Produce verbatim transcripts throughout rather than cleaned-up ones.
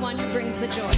one who brings the joy.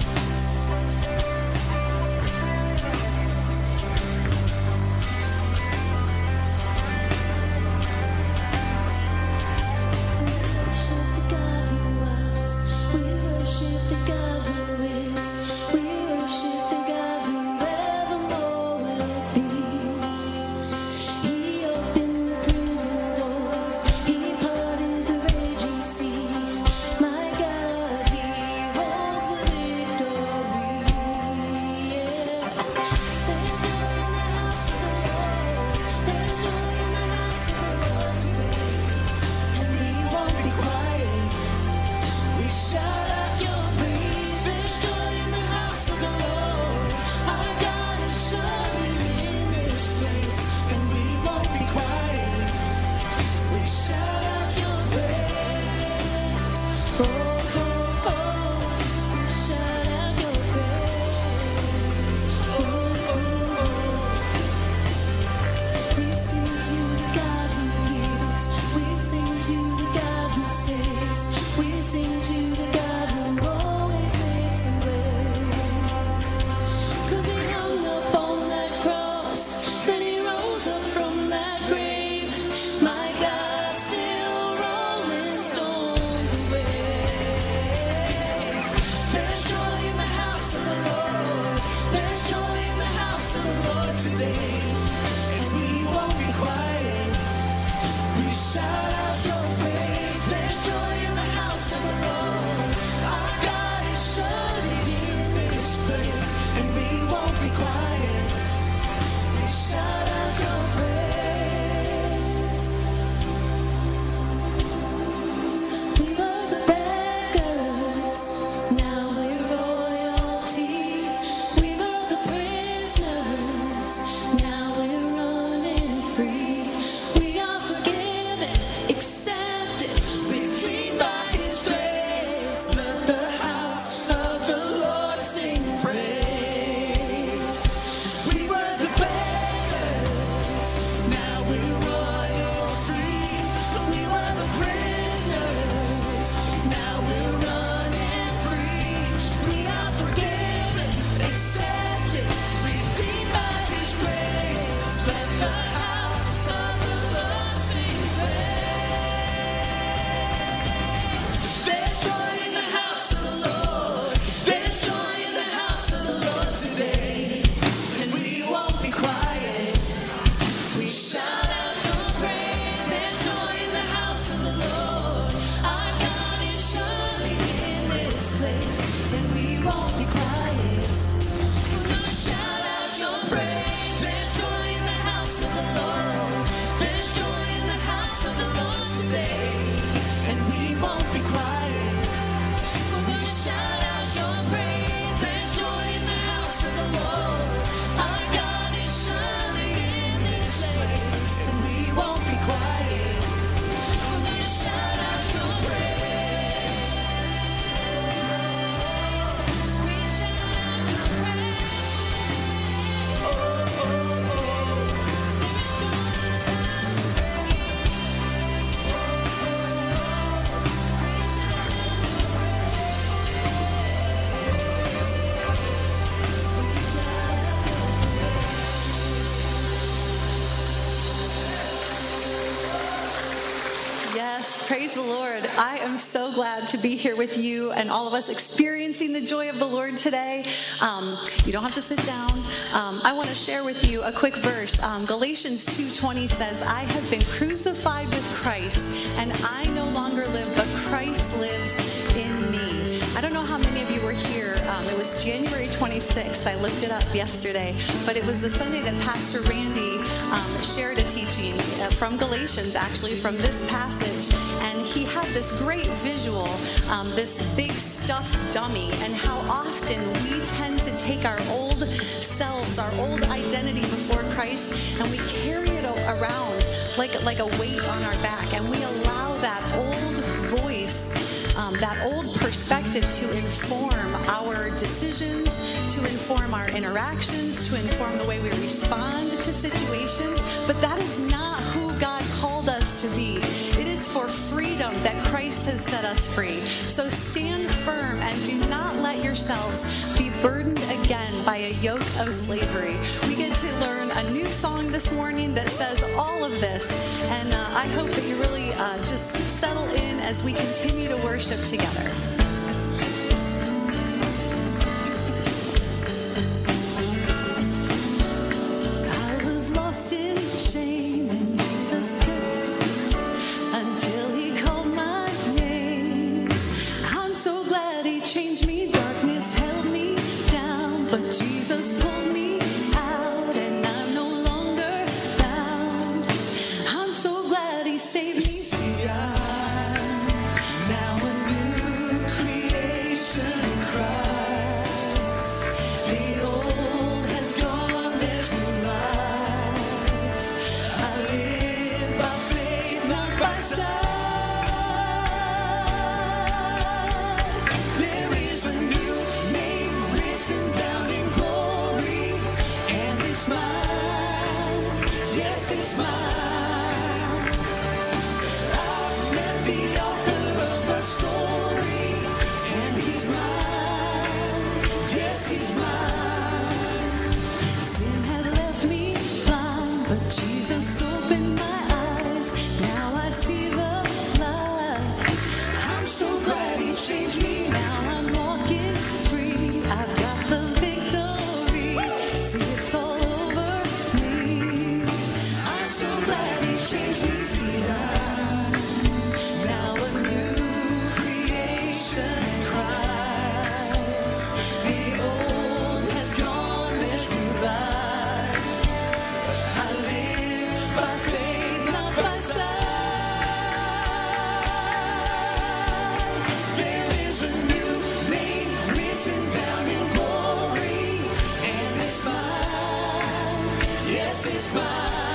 Praise the Lord. I am so glad to be here with you and all of us experiencing the joy of the Lord today. Um, you don't have to sit down. Um, I want to share with you a quick verse. Um, Galatians two twenty says, I have been crucified with Christ, and I no longer live, but Christ lives in me. I don't know how many of you were here. Um, it was January twenty-sixth. I looked it up yesterday, but it was the Sunday that Pastor Randy um, shared a teaching from Galatians, actually from this passage, and he had this great visual, um, this big stuffed dummy, and how often we tend to take our old selves, our old identity before Christ, and we carry it around like, like a weight on our back, and we allow that old voice, um, that old perspective to inform our decisions, to inform our interactions, to inform the way we respond to situations. But that is not who God called us to be. It is for freedom that Christ has set us free. So stand firm and do ourselves be burdened again by a yoke of slavery. We get to learn a new song this morning that says all of this, and uh, I hope that you really uh, just settle in as we continue to worship together. I was lost in shame and Jesus came until he called my name. I'm so glad he changed me. Darkness held me down, but Jesus pulled me out, and I'm no longer bound. I'm so glad he saved me. See, I'm now a new creation in Christ. The old has gone, there's new life. I live by faith, not by sight. There is a new name written down in glory, and it's mine. Yes, it's mine. I've met the author of the story, and he's mine. Yes, he's mine. Sin had left me blind, but Jesus opened my eyes. Now I see the light. I'm so glad he changed me. Now I'm walking free. I've got the victory. See, it's all over me. I'm so glad he changed me. See, I'm now a new creation in Christ. The old has gone, there's new life. I live by faith, not by sight. There is a new name written down in glory, and it's mine. Yes, it's mine.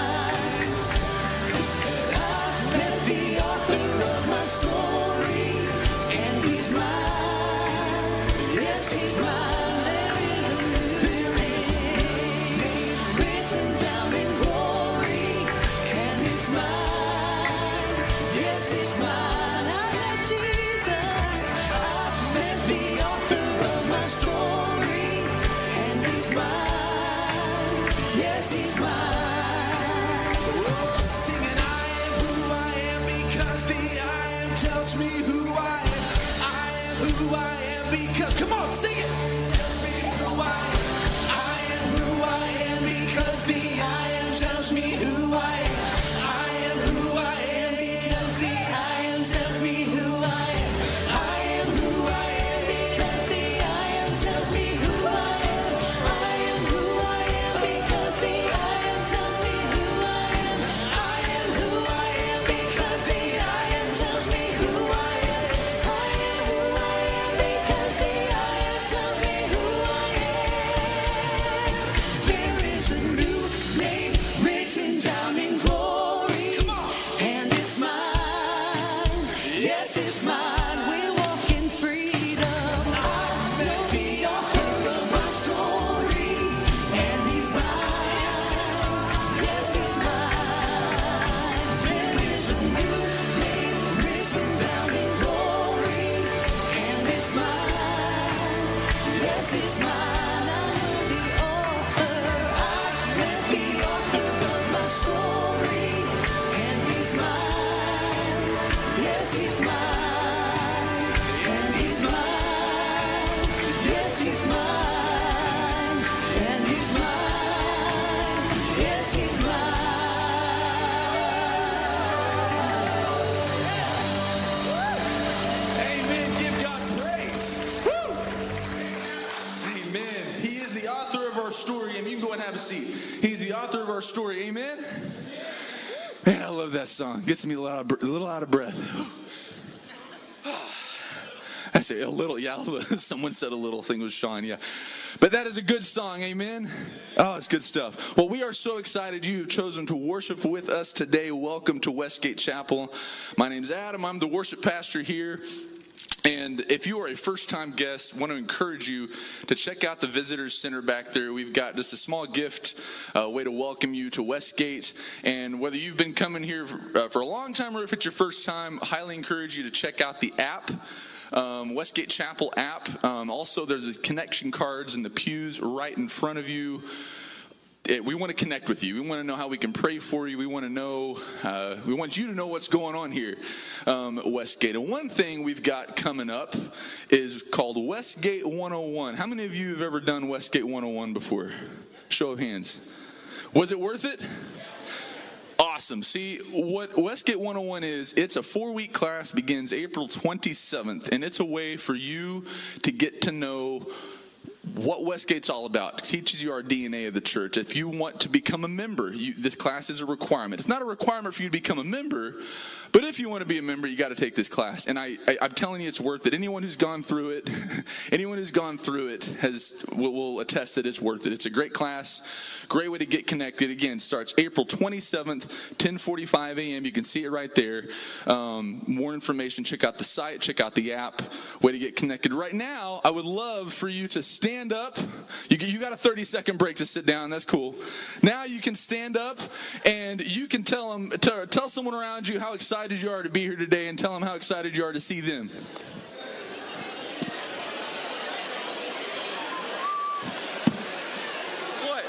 I've met the author of my story, and he's mine. Yes, he's mine. There is a new name written down in glory, and it's mine. Yes, it's mine. I've met Jesus. I've met the author of my story, and he's mine. Yes, he's mine. Oh, singing, I am who I am because the I am tells me who I am. I am who I am because, come on, sing it. Tells me who I am. I am who I am because the I am tells me who I am. I am who I am because the I am tells me who I am. I am who I am because the I am tells me who I am. I am who I am because the I am tells me who I am. I am who I am because the I am tells me who I am. I am who I am because the I am tells me who I am. There is a new name written down in glory, and it's mine. Yes, it's mine. We walk in freedom. I met the author of my story, and he's mine. Yes, he's mine. There is a new name written down in glory, and it's mine. Yes, it's mine. I know the author. I met the author of my story, and he's mine. Yes, he's mine. And he's mine. Yes, he's mine. And he's mine. Yes, he's mine. Amen. Give God praise. Amen. He is the author of our story, and you can go and have a seat. He's the author of our story. Amen. Man, I love that song. Gets me a little out of, a little out of breath. I say a little, yeah. Someone said a little. Thing was Sean, yeah. But that is a good song, amen. Oh, it's good stuff. Well, we are so excited you have chosen to worship with us today. Welcome to Westgate Chapel. My name's Adam. I'm the worship pastor here. And if you are a first-time guest, I want to encourage you to check out the Visitors Center back there. We've got just a small gift, a way to welcome you to Westgate. And whether you've been coming here for, uh, for a long time or if it's your first time, I highly encourage you to check out the app. um, Westgate Chapel app. Um, also, there's a connection cards in the pews right in front of you. It, we want to connect with you. We want to know how we can pray for you. We want to know, uh, we want you to know what's going on here um, at Westgate. And one thing we've got coming up is called Westgate one oh one. How many of you have ever done Westgate one oh one before? Show of hands. Was it worth it? Awesome. See, what Westgate one oh one is, it's a four-week class, begins April twenty-seventh, and it's a way for you to get to know what Westgate's all about. It teaches you our D N A of the church. If you want to become a member, you, this class is a requirement. It's not a requirement for you to become a member, but if you want to be a member, you got to take this class. And I, I, I'm telling you, it's worth it. Anyone who's gone through it, anyone who's gone through it has will, will attest that it's worth it. It's a great class, great way to get connected. Again, starts April twenty-seventh, ten forty-five a.m. You can see it right there. Um, more information, check out the site, check out the app, way to get connected. Right now, I would love for you to stand up. You, you got a thirty-second break to sit down. That's cool. Now you can stand up, and you can tell them, tell, tell someone around you how excited you are to be here today, and tell them how excited you are to see them. What?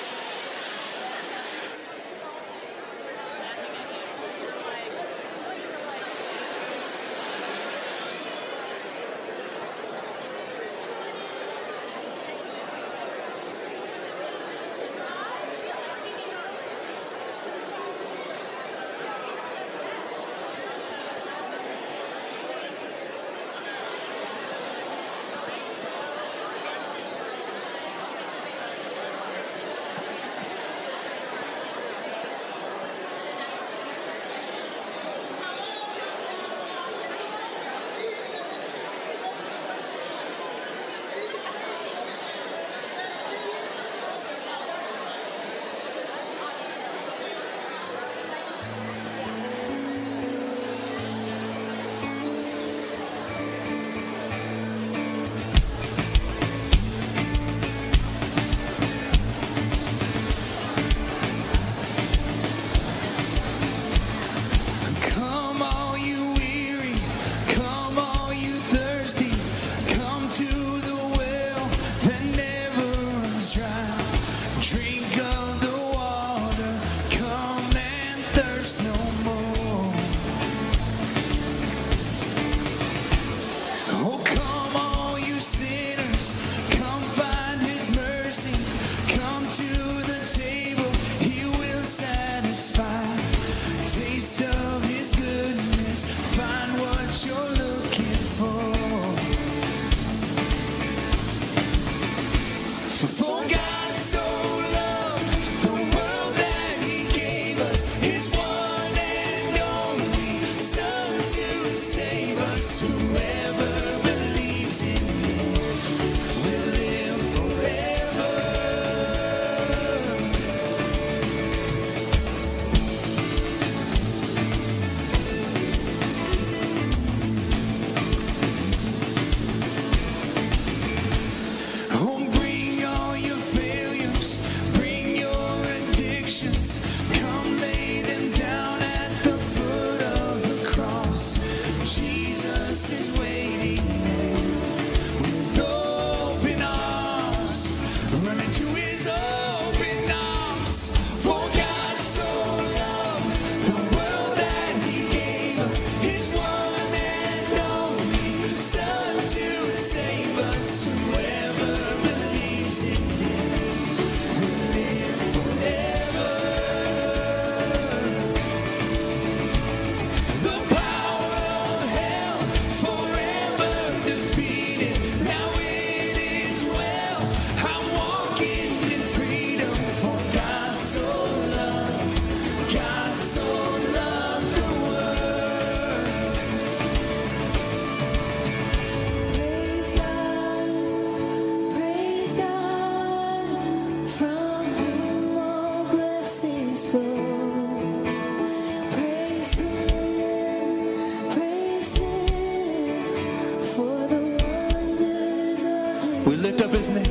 We lift up his name.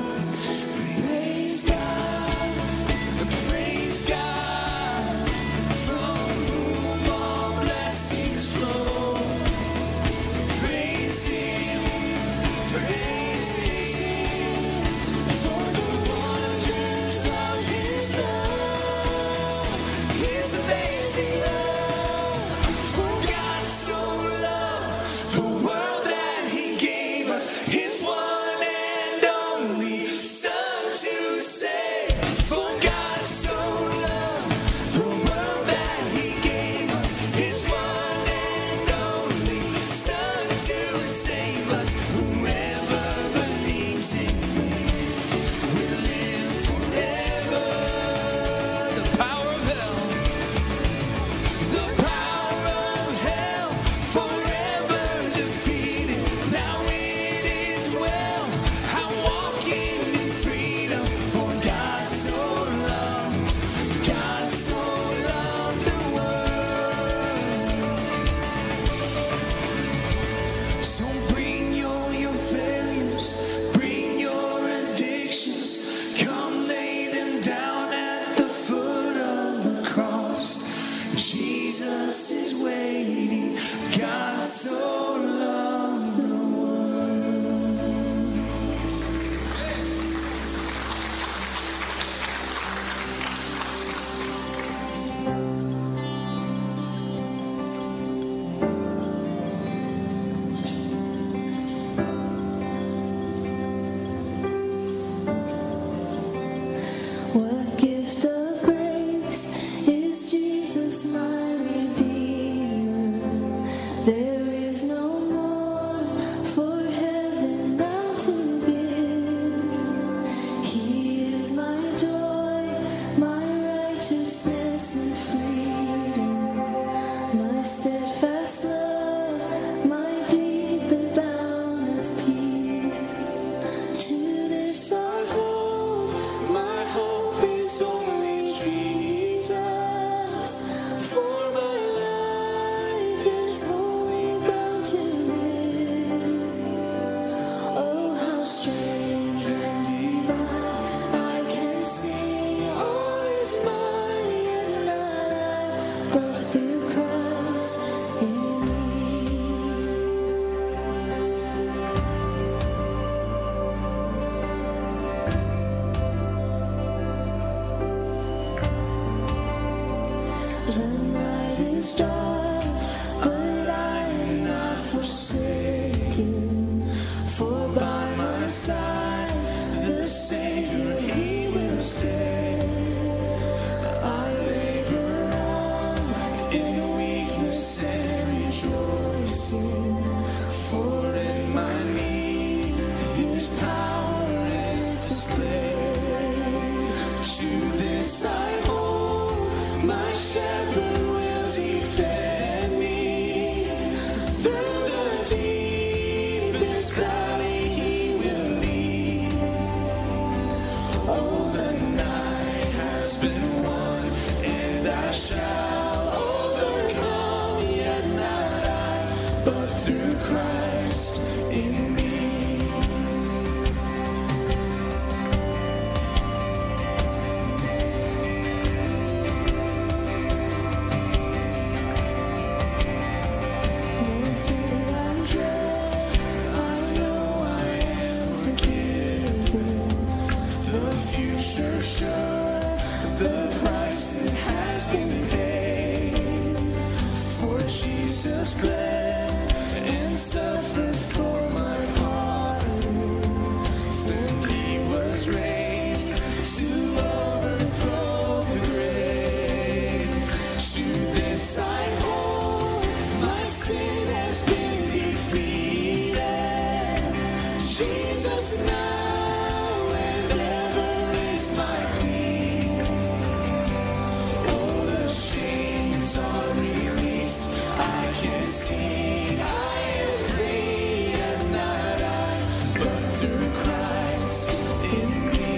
Praise God, praise God, from whom all blessings flow. Praise Jesus bled and suffered for my pardon, and he was raised to overthrow the grave. To this I hold, my sin has been defeated. Jesus now and ever is my plea. Oh, the chains are released, I can sing, I am free, and not I, but through Christ in me.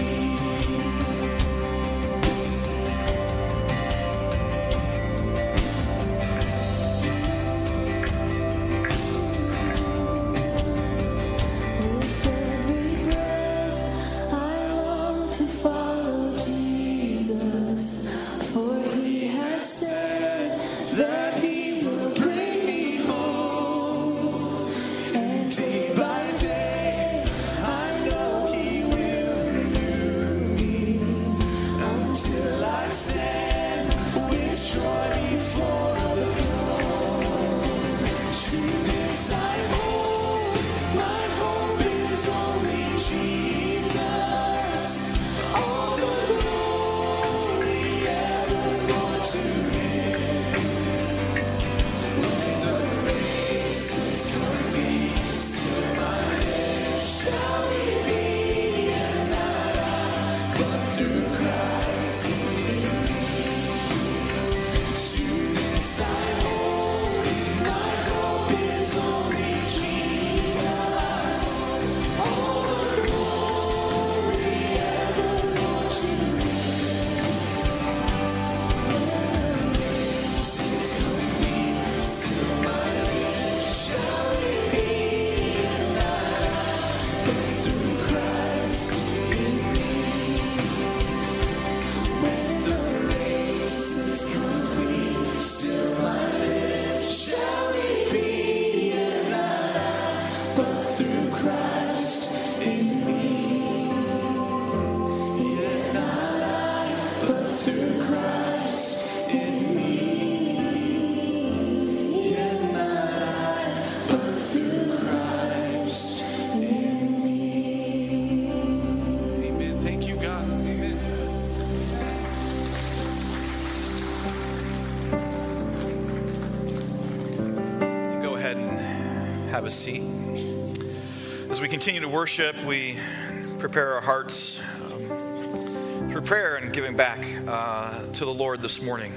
With every breath, I long to follow Jesus, for he has said that he will bring me home. And day by day, I know he will renew me until I stand with joy before the throne. To this I hold, my hope is only Jesus. All the glory ever going to him. When the race is complete, still my lips shall repeat, and not I, but through Christ in me. To this I hold, my hope is only Jesus. All the glory ever going to him. When the race is complete, still my lips shall repeat, and not I, but through Christ in me. When the race is complete, still my lips shall repeat, and not I, but through Christ in me. Yet not I, but through Christ in me. Yet not I, but through Christ in me. Amen. Thank you, God. Amen. You can go ahead and have a seat. As we continue to worship, we prepare our hearts um, through prayer and giving back uh, to the Lord this morning.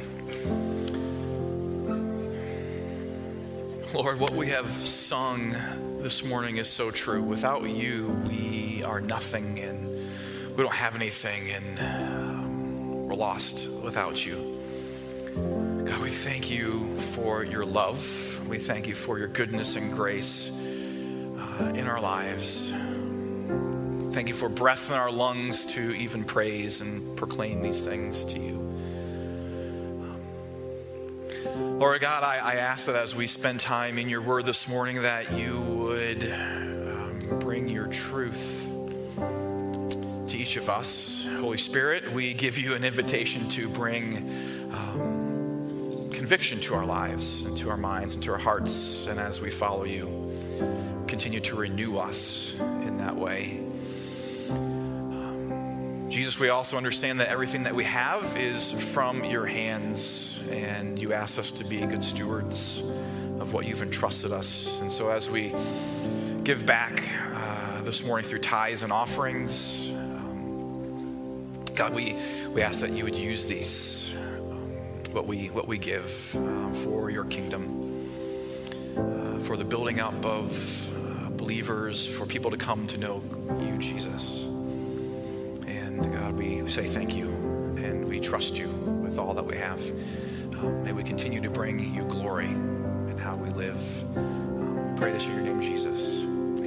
Lord, what we have sung this morning is so true. Without you, we are nothing, and we don't have anything, and um, we're lost without you. God, we thank you for your love. We thank you for your goodness and grace uh, in our lives. Thank you for breath in our lungs to even praise and proclaim these things to you. Lord God, I, I ask that as we spend time in your word this morning, that you would um, bring your truth to each of us. Holy Spirit, we give you an invitation to bring um, conviction to our lives and to our minds and to our hearts. And as we follow you, continue to renew us in that way. Jesus, we also understand that everything that we have is from your hands, and you ask us to be good stewards of what you've entrusted us. And so as we give back uh, this morning through tithes and offerings, um, God, we, we ask that you would use these, um, what we what we give uh, for your kingdom, uh, for the building up of uh, believers, for people to come to know you, Jesus. And God, we say thank you, and we trust you with all that we have. Um, may we continue to bring you glory in how we live. Um, pray this in your name, Jesus.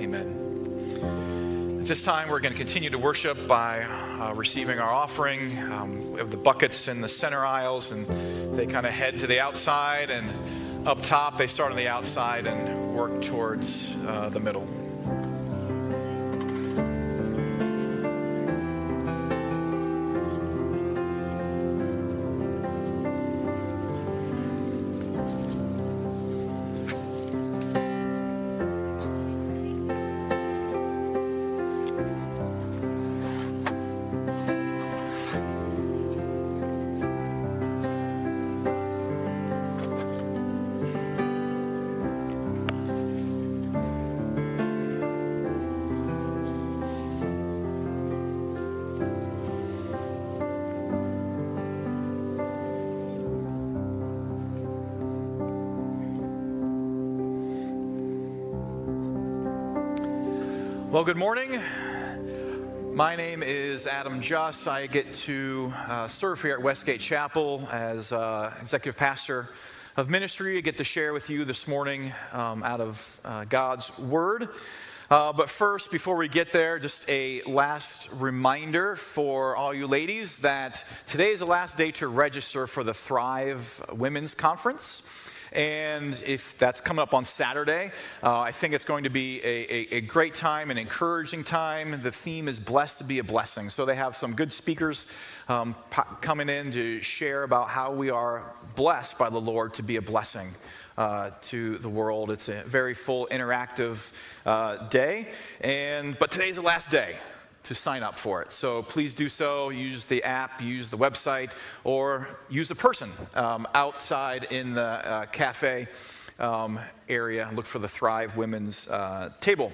Amen. At this time, we're going to continue to worship by uh, receiving our offering. Um, we have the buckets in the center aisles, and they kind of head to the outside, and up top, they start on the outside and work towards uh, the middle. Well, good morning. My name is Adam Just. I get to uh, serve here at Westgate Chapel as uh, executive pastor of ministry. I get to share with you this morning um, out of uh, God's Word. Uh, but first, before we get there, just a last reminder for all you ladies that today is the last day to register for the Thrive Women's Conference. And if that's coming up on Saturday, uh, I think it's going to be a, a, a great time, an encouraging time. The theme is blessed to be a blessing. So they have some good speakers um, po- coming in to share about how we are blessed by the Lord to be a blessing uh, to the world. It's a very full, interactive uh, day. And but today's the last day to sign up for it. So please do so. Use the app, use the website, or use a person um, outside in the uh, cafe um, area. Look for the Thrive Women's uh, table.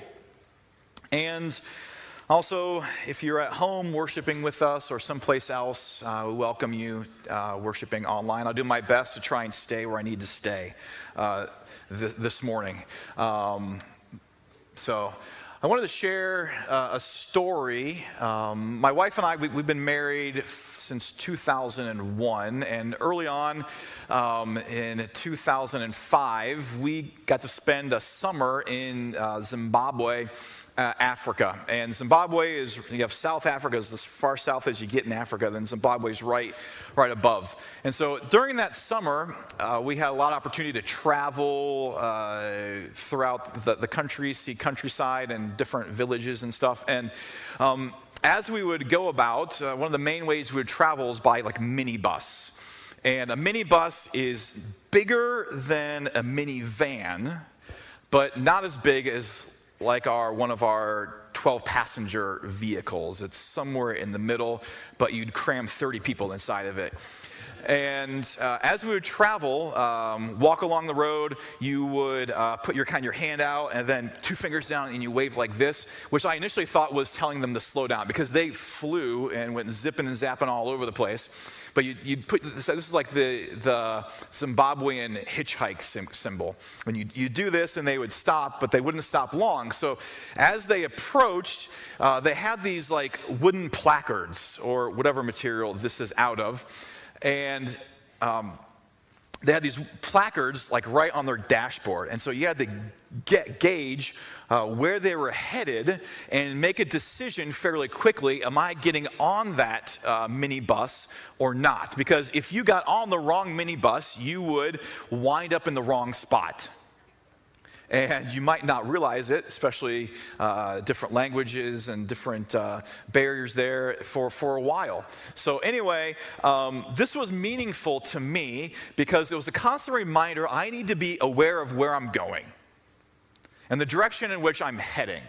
And also, if you're at home worshiping with us or someplace else, uh, we welcome you uh, worshiping online. I'll do my best to try and stay where I need to stay uh, th- this morning. Um, so... I wanted to share uh, a story. Um, my wife and I, we, we've been married f- since two thousand one, and early on um, in two thousand five, we got to spend a summer in uh, Zimbabwe, Uh, Africa. And Zimbabwe is, you have South Africa is as far south as you get in Africa, then Zimbabwe is right, right above. And so during that summer, uh, we had a lot of opportunity to travel uh, throughout the, the country, see countryside and different villages and stuff. And um, as we would go about, uh, one of the main ways we would travel is by like minibus. And a minibus is bigger than a minivan, but not as big as like our one of our twelve passenger vehicles. It's somewhere in the middle, but you'd cram thirty people inside of it. And uh, as we would travel, um, walk along the road, you would uh, put your kind of your hand out and then two fingers down and you wave like this, which I initially thought was telling them to slow down because they flew and went zipping and zapping all over the place. But you, you'd put this, this is like the, the Zimbabwean hitchhike sim, symbol. When you, you do this, and they would stop, but they wouldn't stop long. So as they approached, uh, they had these like wooden placards or whatever material this is out of. And um, they had these placards like right on their dashboard. And so you had to get, gauge uh, where they were headed and make a decision fairly quickly. Am I getting on that uh, minibus or not? Because if you got on the wrong minibus, you would wind up in the wrong spot. And you might not realize it, especially uh, different languages and different uh, barriers there for, for a while. So anyway, um, this was meaningful to me because it was a constant reminder I need to be aware of where I'm going and the direction in which I'm heading.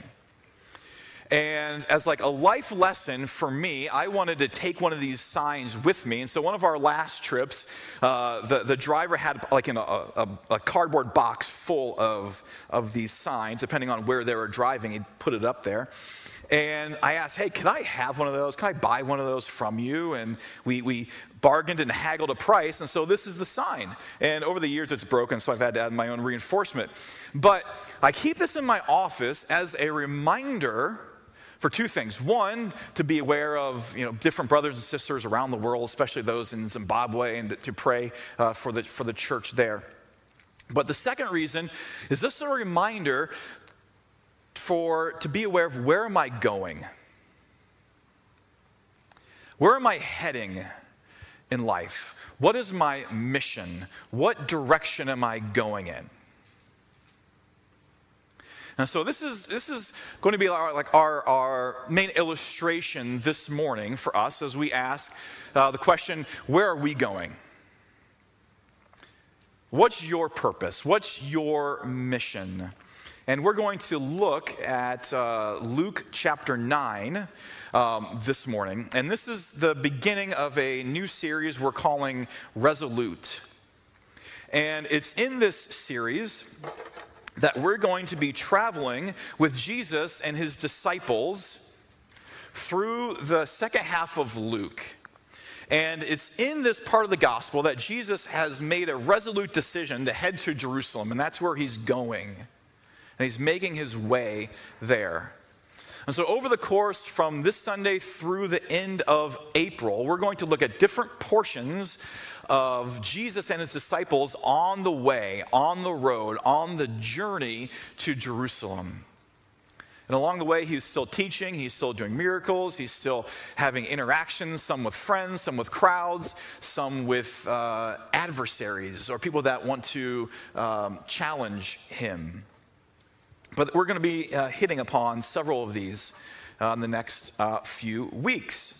And as like a life lesson for me, I wanted to take one of these signs with me. And so one of our last trips, uh, the, the driver had like in a, a, a cardboard box full of, of these signs, depending on where they were driving. He'd put it up there. And I asked, hey, can I have one of those? Can I buy one of those from you? And we, we bargained and haggled a price. And so this is the sign. And over the years, it's broken, so I've had to add my own reinforcement. But I keep this in my office as a reminder for two things. One, to be aware of you know different brothers and sisters around the world, especially those in Zimbabwe, and to pray uh, for the for the church there. But the second reason is this a reminder for to be aware of where am I going? Where am I heading in life? What is my mission? What direction am I going in? And so this is this is going to be our, like our, our main illustration this morning for us as we ask uh, the question, where are we going? What's your purpose? What's your mission? And we're going to look at uh, Luke chapter nine um, this morning. And this is the beginning of a new series we're calling Resolute. And it's in this series that we're going to be traveling with Jesus and his disciples through the second half of Luke. And it's in this part of the gospel that Jesus has made a resolute decision to head to Jerusalem, and that's where he's going. And he's making his way there. And so over the course from this Sunday through the end of April, we're going to look at different portions of Jesus and his disciples on the way, on the road, on the journey to Jerusalem. And along the way, he's still teaching, he's still doing miracles, he's still having interactions, some with friends, some with crowds, some with uh, adversaries or people that want to um, challenge him. But we're going to be uh, hitting upon several of these uh, in the next uh, few weeks.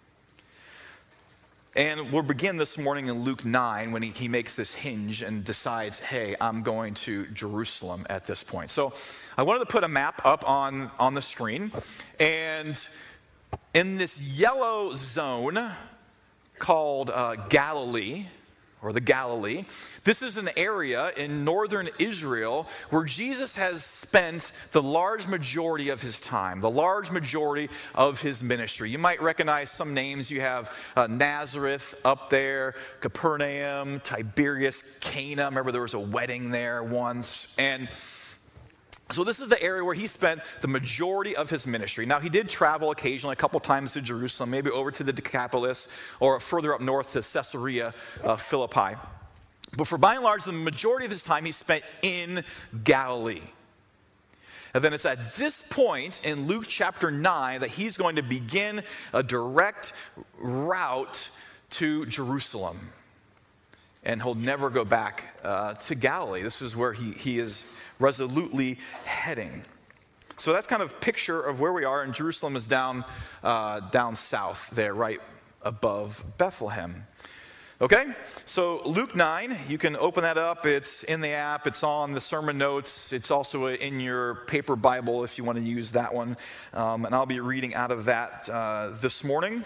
And we'll begin this morning in Luke nine when he, he makes this hinge and decides, hey, I'm going to Jerusalem at this point. So I wanted to put a map up on, on the screen. And in this yellow zone called uh, Galilee, or the Galilee, this is an area in northern Israel where Jesus has spent the large majority of his time, the large majority of his ministry. You might recognize some names. You have uh, Nazareth up there, Capernaum, Tiberias, Cana. Remember there was a wedding there once. And so this is the area where he spent the majority of his ministry. Now, he did travel occasionally, a couple times to Jerusalem, maybe over to the Decapolis, or further up north to Caesarea uh, Philippi. But for by and large, the majority of his time he spent in Galilee. And then it's at this point in Luke chapter nine that he's going to begin a direct route to Jerusalem. And he'll never go back uh, to Galilee. This is where he, he is resolutely heading. So that's kind of picture of where we are, and Jerusalem is down, uh, down south there, right above Bethlehem. Okay, so Luke nine, you can open that up. It's in the app, it's on the sermon notes, it's also in your paper Bible if you want to use that one. Um, and I'll be reading out of that uh, this morning.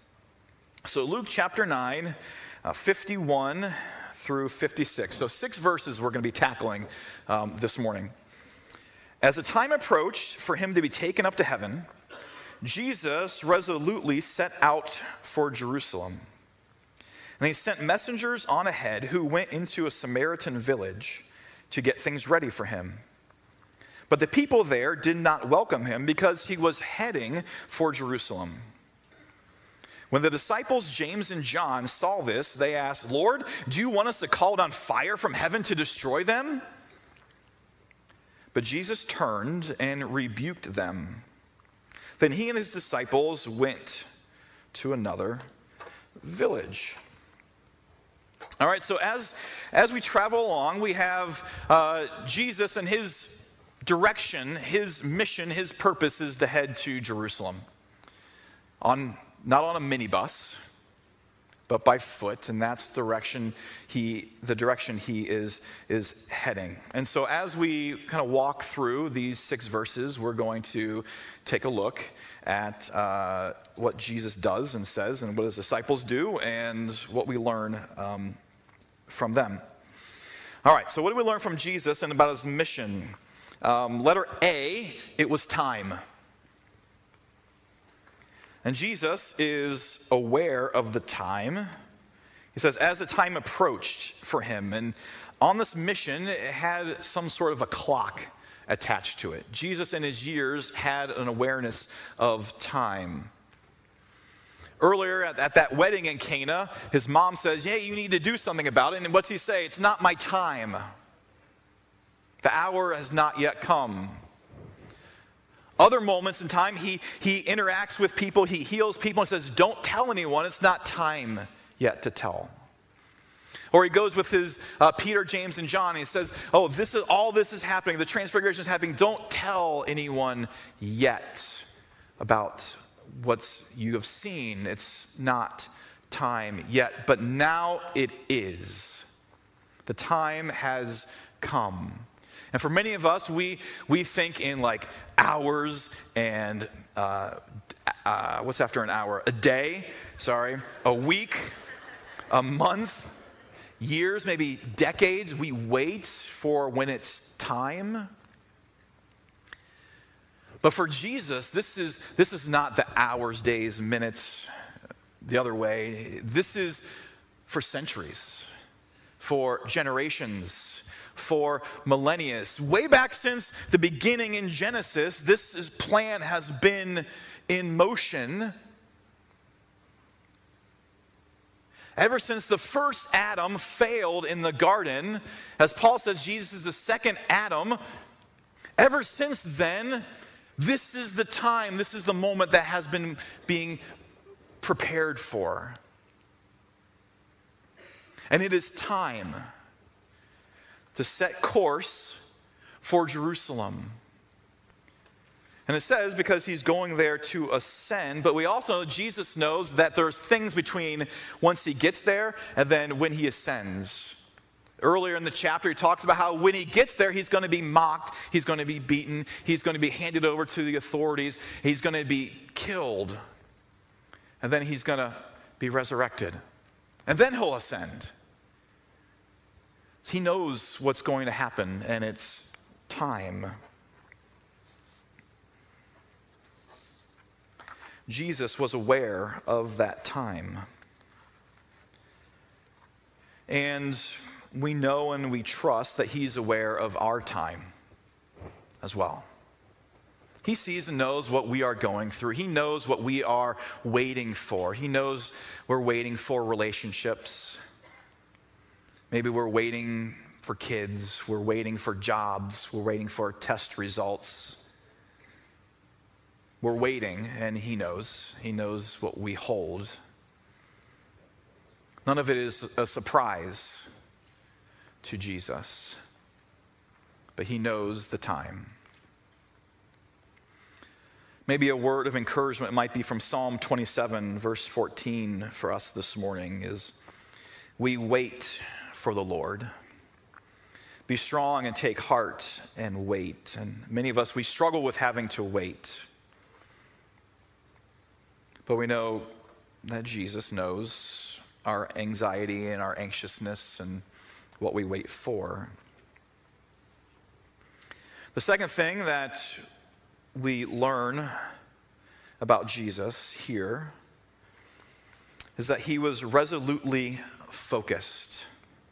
So Luke chapter nine, uh, fifty-one through fifty-six. So six verses we're going to be tackling um, this morning. As the time approached for him to be taken up to heaven, Jesus resolutely set out for Jerusalem. And he sent messengers on ahead who went into a Samaritan village to get things ready for him. But the people there did not welcome him because he was heading for Jerusalem. When the disciples James and John saw this, they asked, "Lord, do you want us to call down fire from heaven to destroy them?" But Jesus turned and rebuked them. Then he and his disciples went to another village. All right, so as, as we travel along, we have uh, Jesus and his direction, his mission, his purpose is to head to Jerusalem. On Not on a minibus, but by foot, and that's the direction he, the direction he is, is heading. And so as we kind of walk through these six verses, we're going to take a look at uh, what Jesus does and says, and what his disciples do, and what we learn um, from them. All right, so what do we learn from Jesus and about his mission? Um, letter A, it was time. And Jesus is aware of the time. He says, as the time approached for him, and on this mission, it had some sort of a clock attached to it. Jesus in his years had an awareness of time. Earlier at, at that wedding in Cana, his mom says, "Hey, you need to do something about it." And what's he say? "It's not my time. The hour has not yet come." Other moments in time, he, he interacts with people, he heals people and says, "Don't tell anyone, it's not time yet to tell." Or he goes with his uh, Peter, James, and John, and he says, "Oh, this is all this is happening, the transfiguration is happening. Don't tell anyone yet about what you have seen. It's not time yet, but now it is. The time has come." And for many of us, we we think in like hours and uh, uh, what's after an hour? A day, sorry, a week, a month, years, maybe decades. We wait for when it's time. But for Jesus, this is this is not the hours, days, minutes, the other way. This is for centuries, for generations, for millennia. Way back since the beginning in Genesis, this is, plan has been in motion. Ever since the first Adam failed in the garden, as Paul says, Jesus is the second Adam. Ever since then, this is the time, this is the moment that has been being prepared for. And it is time to set course for Jerusalem. And it says because he's going there to ascend, but we also know Jesus knows that there's things between once he gets there and then when he ascends. Earlier in the chapter, he talks about how when he gets there, he's going to be mocked, he's going to be beaten, he's going to be handed over to the authorities, he's going to be killed, and then he's going to be resurrected. And then he'll ascend. He knows what's going to happen, and it's time. Jesus was aware of that time. And we know and we trust that he's aware of our time as well. He sees and knows what we are going through. He knows what we are waiting for. He knows we're waiting for relationships. Maybe we're waiting for kids. We're waiting for jobs. We're waiting for test results. We're waiting, and he knows. He knows what we hold. None of it is a surprise to Jesus, but he knows the time. Maybe a word of encouragement might be from Psalm twenty-seven, verse fourteen for us this morning is, we wait for the Lord. Be strong and take heart and wait. And many of us, we struggle with having to wait. But we know that Jesus knows our anxiety and our anxiousness and what we wait for. The second thing that we learn about Jesus here is that he was resolutely focused.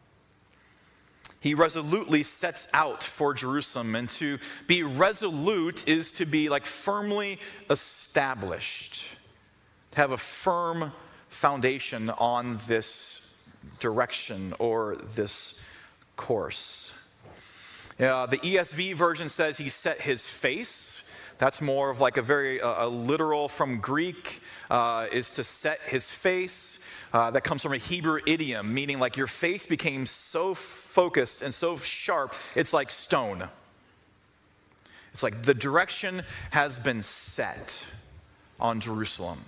He resolutely sets out for Jerusalem, and to be resolute is to be like firmly established, to have a firm foundation on this direction or this course. Uh, the E S V version says he set his face. That's more of like a very uh, a literal from Greek, uh, is to set his face. Uh, that comes from a Hebrew idiom, meaning like your face became so focused and so sharp, it's like stone. It's like the direction has been set on Jerusalem.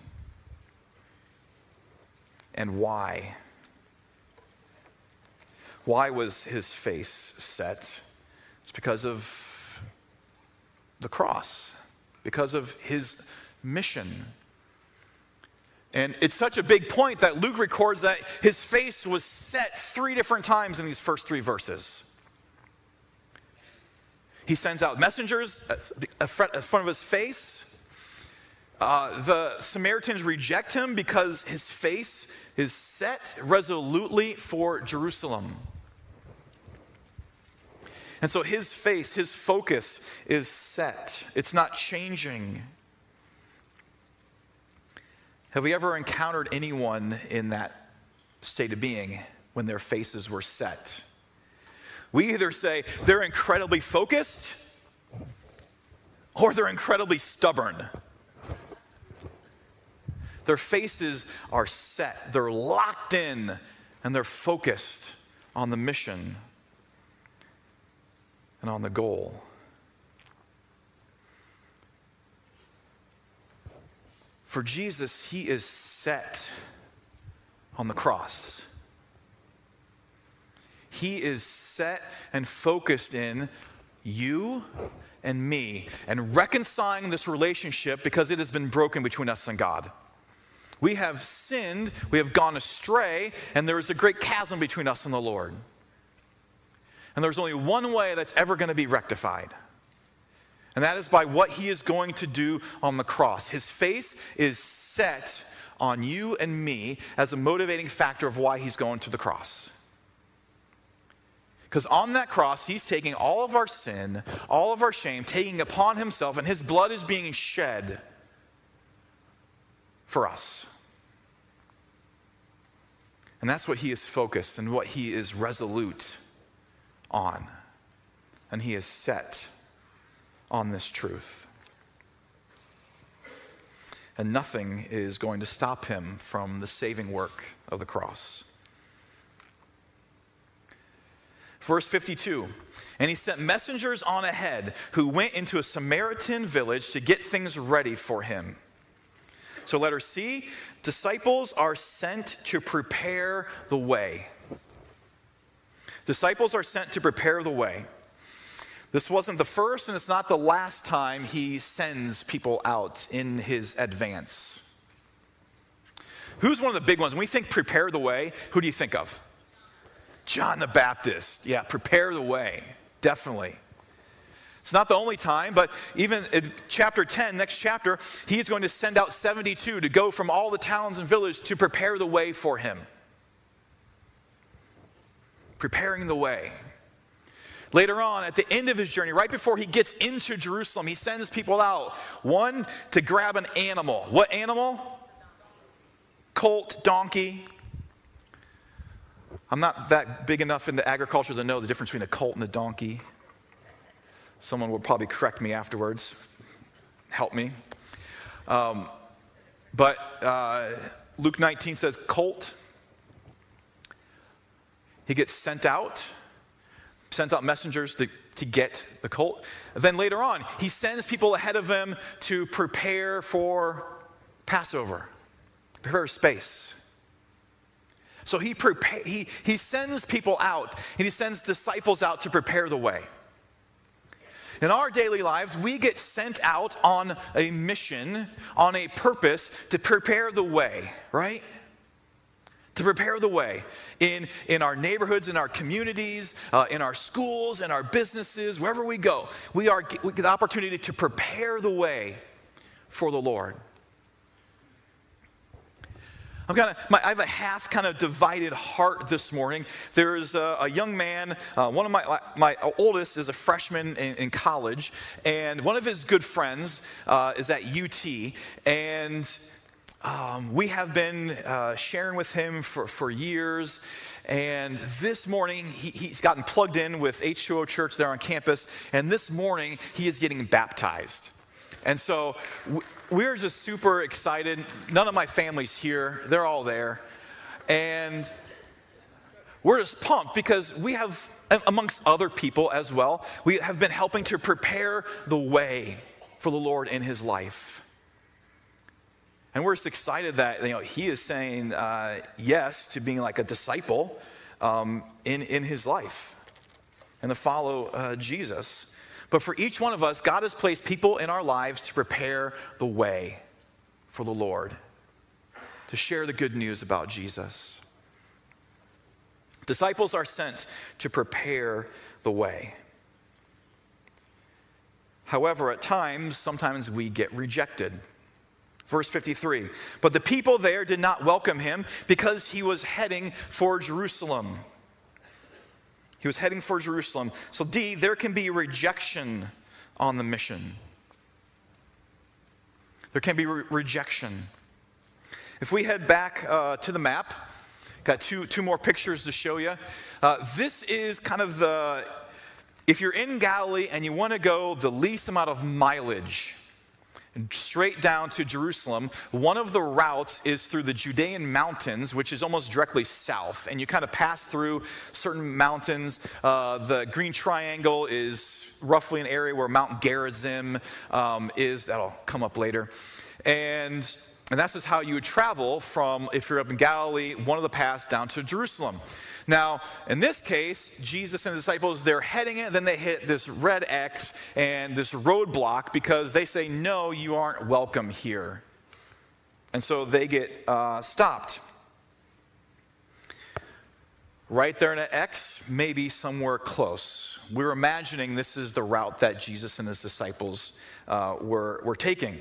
And why? Why was his face set? It's because of the cross, because of his mission. And it's such a big point that Luke records that his face was set three different times in these first three verses. He sends out messengers in front of his face. Uh, the Samaritans reject him because his face is set resolutely for Jerusalem. And so his face, his focus is set. It's not changing. Have we ever encountered anyone in that state of being when their faces were set? We either say they're incredibly focused or they're incredibly stubborn. Their faces are set, they're locked in, and they're focused on the mission and on the goal. For Jesus, he is set on the cross. He is set and focused in you and me and reconciling this relationship because it has been broken between us and God. We have sinned, we have gone astray, and there is a great chasm between us and the Lord. And there's only one way that's ever going to be rectified. And that is by what he is going to do on the cross. His face is set on you and me as a motivating factor of why he's going to the cross. Because on that cross, he's taking all of our sin, all of our shame, taking upon himself, and his blood is being shed for us. And that's what he is focused and what he is resolute on. And he is set on this truth. And nothing is going to stop him from the saving work of the cross. Verse fifty-two, and he sent messengers on ahead who went into a Samaritan village to get things ready for him. So letter C, disciples are sent to prepare the way. Disciples are sent to prepare the way. This wasn't the first and it's not the last time he sends people out in his advance. Who's one of the big ones? When we think prepare the way, who do you think of? John the Baptist. Yeah, prepare the way. Definitely. It's not the only time, but even in chapter ten, next chapter, he is going to send out seventy-two to go from all the towns and villages to prepare the way for him. Preparing the way. Later on, at the end of his journey, right before he gets into Jerusalem, he sends people out. One, to grab an animal. What animal? Colt, donkey. I'm not that big enough into agriculture to know the difference between a colt and a donkey. Someone will probably correct me afterwards. Help me. Um, but uh, Luke nineteen says colt. He gets sent out, sends out messengers to, to get the colt. Then later on, he sends people ahead of him to prepare for Passover, prepare space. So he, prepare, he, he sends people out, and he sends disciples out to prepare the way. In our daily lives, we get sent out on a mission, on a purpose to prepare the way, right? To prepare the way in, in our neighborhoods, in our communities, uh, in our schools, in our businesses, wherever we go. We are we get the opportunity to prepare the way for the Lord. I'm kind of, my, I have a half kind of divided heart this morning. There's a, a young man, uh, one of my, my oldest is a freshman in, in college, and one of his good friends uh, is at U T, and um, we have been uh, sharing with him for, for years, and this morning he, he's gotten plugged in with H two O Church there on campus, and this morning he is getting baptized. And so we're just super excited. None of my family's here. They're all there. And we're just pumped because we have, amongst other people as well, we have been helping to prepare the way for the Lord in his life. And we're just excited that, you know, he is saying uh, yes to being like a disciple um, in, in his life and to follow uh, Jesus. But for each one of us, God has placed people in our lives to prepare the way for the Lord, to share the good news about Jesus. Disciples are sent to prepare the way. However, at times, sometimes we get rejected. Verse fifty-three, but the people there did not welcome him because he was heading for Jerusalem. He was heading for Jerusalem. So D, there can be rejection on the mission. There can be re- rejection. If we head back uh, to the map, got two, two more pictures to show you. Uh, this is kind of the, if you're in Galilee and you want to go the least amount of mileage, straight down to Jerusalem, one of the routes is through the Judean mountains, which is almost directly south. And you kind of pass through certain mountains. Uh, the Green Triangle is roughly an area where Mount Gerizim um, is. That'll come up later. And, and that's just how you would travel from, if you're up in Galilee, one of the paths down to Jerusalem. Now, in this case, Jesus and the disciples, they're heading it, then they hit this red X and this roadblock because they say, no, you aren't welcome here. And so they get uh, stopped. Right there in an X, maybe somewhere close. We're imagining this is the route that Jesus and his disciples uh, were, were taking.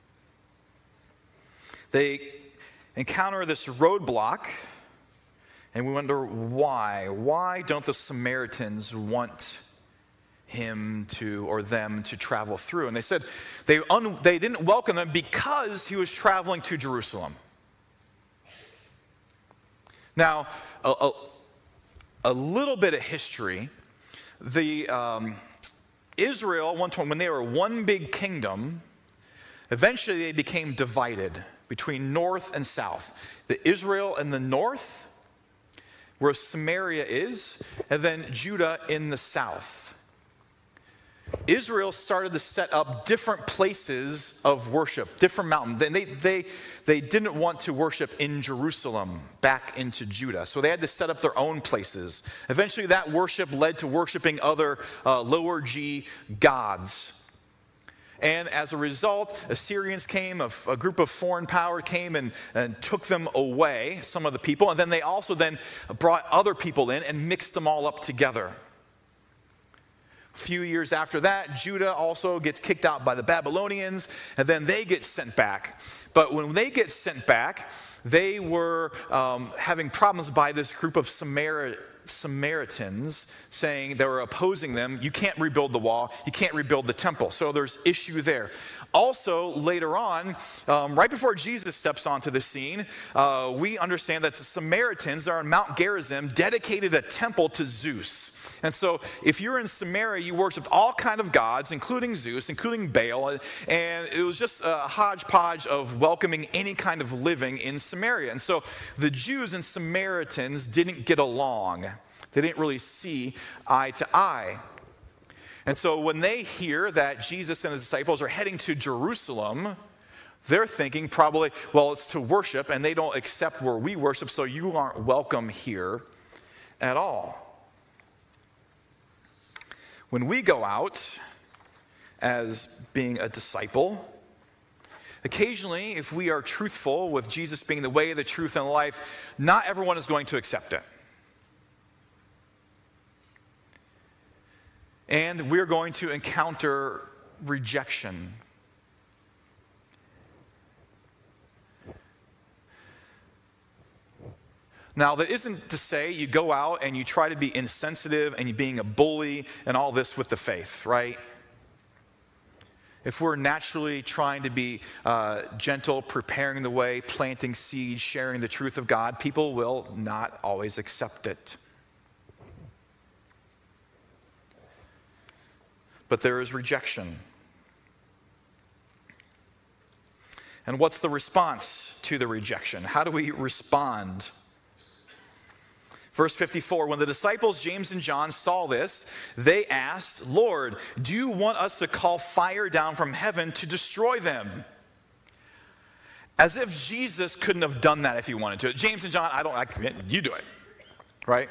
They encounter this roadblock. And we wonder why. Why don't the Samaritans want him to, or them to travel through? And they said they, un, they didn't welcome him because he was traveling to Jerusalem. Now, a, a, a little bit of history. The um, Israel, one time when they were one big kingdom, eventually they became divided between north and south. The Israel in the north, where Samaria is, and then Judah in the south. Israel started to set up different places of worship, different mountains. They, they, they didn't want to worship in Jerusalem, back into Judah. So they had to set up their own places. Eventually that worship led to worshiping other uh, lower G gods. And as a result, Assyrians came, a, a group of foreign power came and, and took them away, some of the people. And then they also then brought other people in and mixed them all up together. A few years after that, Judah also gets kicked out by the Babylonians, and then they get sent back. But when they get sent back, they were um, having problems by this group of Samari- Samaritans, saying they were opposing them. You can't rebuild the wall. You can't rebuild the temple. So there's issue there. Also, later on, um, right before Jesus steps onto the scene, uh, we understand that the Samaritans are on Mount Gerizim, dedicated a temple to Zeus. And so if you're in Samaria, you worshiped all kind of gods, including Zeus, including Baal, and it was just a hodgepodge of welcoming any kind of living in Samaria. And so the Jews and Samaritans didn't get along. They didn't really see eye to eye. And so when they hear that Jesus and his disciples are heading to Jerusalem, they're thinking probably, well, it's to worship, and they don't accept where we worship, so you aren't welcome here at all. When we go out as being a disciple, occasionally, if we are truthful with Jesus being the way, the truth, and the life, not everyone is going to accept it. And we're going to encounter rejection. Now, that isn't to say you go out and you try to be insensitive and you're being a bully and all this with the faith, right? If we're naturally trying to be uh, gentle, preparing the way, planting seeds, sharing the truth of God, people will not always accept it. But there is rejection. And what's the response to the rejection? How do we respond? Verse fifty-four, when the disciples James and John saw this, they asked, Lord, do you want us to call fire down from heaven to destroy them? As if Jesus couldn't have done that if he wanted to. James and John, I don't, I, you do it, right?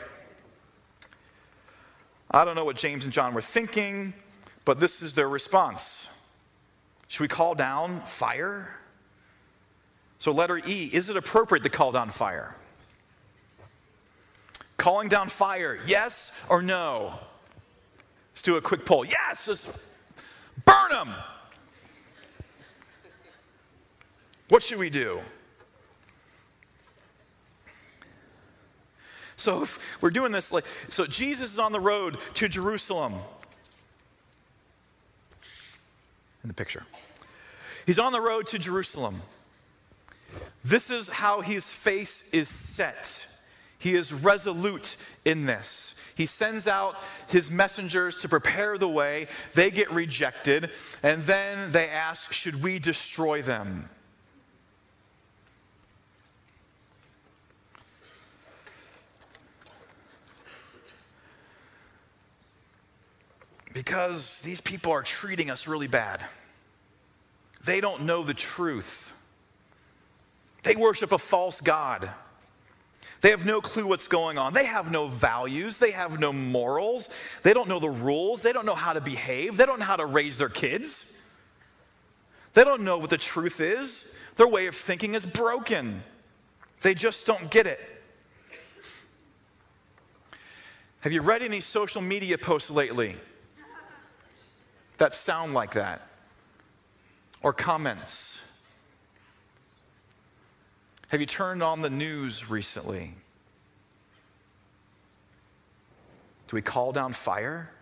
I don't know what James and John were thinking, but this is their response. Should we call down fire? So letter E, is it appropriate to call down fire? Calling down fire, yes or no? Let's do a quick poll. Yes, just burn them. What should we do? So if we're doing this, like, so Jesus is on the road to Jerusalem. In the picture. He's on the road to Jerusalem. This is how his face is set. He is resolute in this. He sends out his messengers to prepare the way. They get rejected. And then they ask, should we destroy them? Because these people are treating us really bad. They don't know the truth. They worship a false god. They have no clue what's going on. They have no values. They have no morals. They don't know the rules. They don't know how to behave. They don't know how to raise their kids. They don't know what the truth is. Their way of thinking is broken. They just don't get it. Have you read any social media posts lately that sound like that? Or comments? Have you turned on the news recently? Do we call down fire?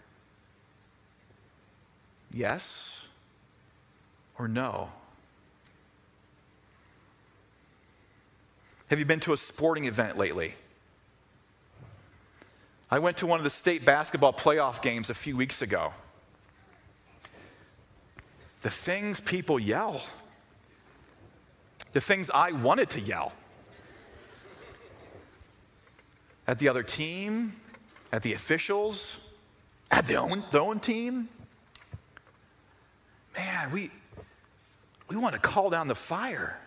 Yes or no? Have you been to a sporting event lately? I went to one of the state basketball playoff games a few weeks ago. The things people yell, the things I wanted to yell at the other team, at the officials, at their own, their own team. Man, we, we want to call down the fire.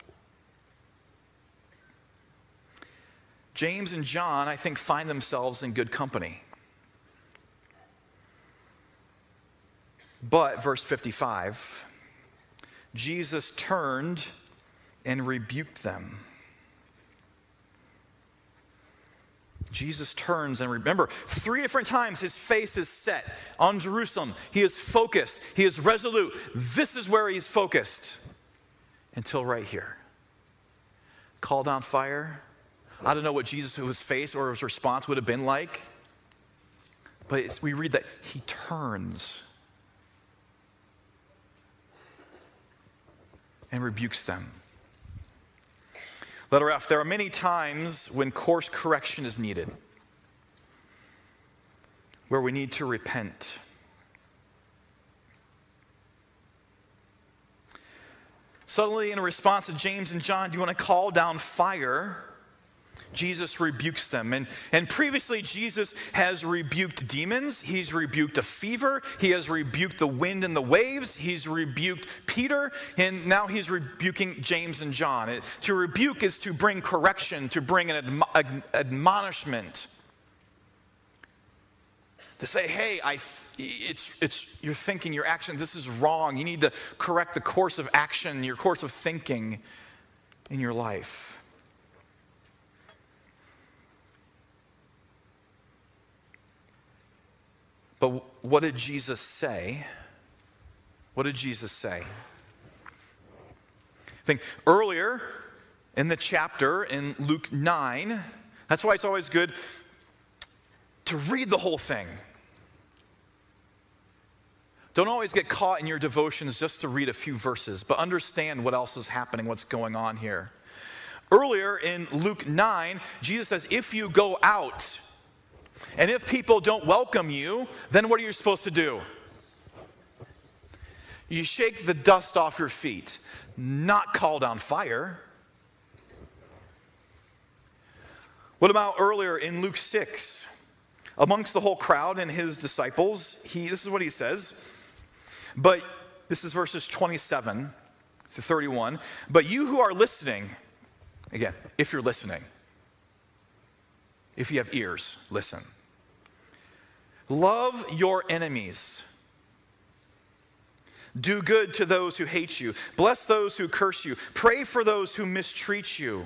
James and John, I think, find themselves in good company. But, verse fifty-five, Jesus turned and rebuked them. Jesus turns and remember, three different times his face is set on Jerusalem. He is focused. He is resolute. This is where he's focused. Until right here. Call down fire. I don't know what Jesus' face or his response would have been like. But it's, we read that he turns and rebukes them. Letter F, there are many times when course correction is needed, where we need to repent. Suddenly, in response to James and John, do you want to call down fire? Jesus rebukes them. And, and previously, Jesus has rebuked demons. He's rebuked a fever. He has rebuked the wind and the waves. He's rebuked Peter. And now he's rebuking James and John. It, to rebuke is to bring correction, to bring an admo- admonishment. To say, hey, I, it's, it's, you're thinking, your action, this is wrong. You need to correct the course of action, your course of thinking in your life. But what did Jesus say? What did Jesus say? I think earlier in the chapter in Luke nine, that's why it's always good to read the whole thing. Don't always get caught in your devotions just to read a few verses, but understand what else is happening, what's going on here. Earlier in Luke nine, Jesus says, if you go out, and if people don't welcome you, then what are you supposed to do? You shake the dust off your feet, not call down fire. What about earlier in Luke six? Amongst the whole crowd and his disciples, he, this is what he says. But this is verses twenty-seven to thirty-one. But you who are listening, again, if you're listening, if you have ears, listen. Love your enemies. Do good to those who hate you. Bless those who curse you. Pray for those who mistreat you.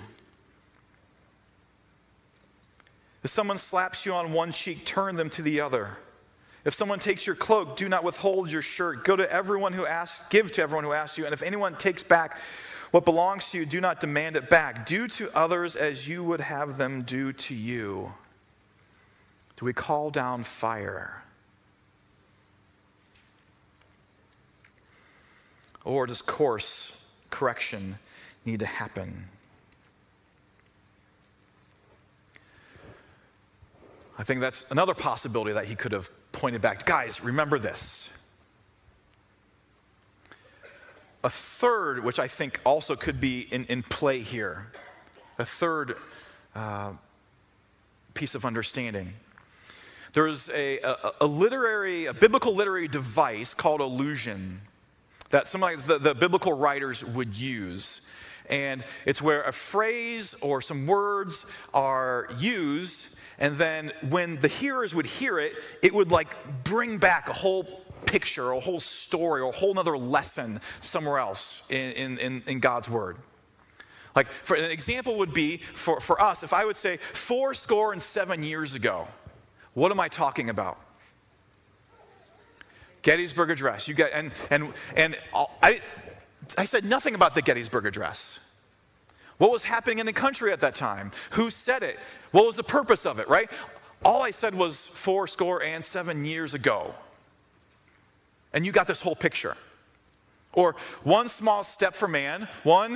If someone slaps you on one cheek, turn them to the other. If someone takes your cloak, do not withhold your shirt. Go to everyone who asks, give to everyone who asks you. And if anyone takes back what belongs to you, do not demand it back. Do to others as you would have them do to you. Do we call down fire? Or does course correction need to happen? I think that's another possibility that he could have pointed back to. Guys, remember this. A third, which I think also could be in, in play here, a third uh, piece of understanding. There's a, a, a literary, a biblical literary device called allusion that sometimes the, the biblical writers would use. And it's where a phrase or some words are used, and then when the hearers would hear it, it would like bring back a whole picture, a whole story, or a whole other lesson somewhere else in, in, in God's word. Like, for an example would be, for, for us, if I would say, four score and seven years ago, what am I talking about? Gettysburg Address. You get, and and and I, I said nothing about the Gettysburg Address. What was happening in the country at that time? Who said it? What was the purpose of it, right? all I said was four score and seven years ago. And you got this whole picture. Or one small step for man, one,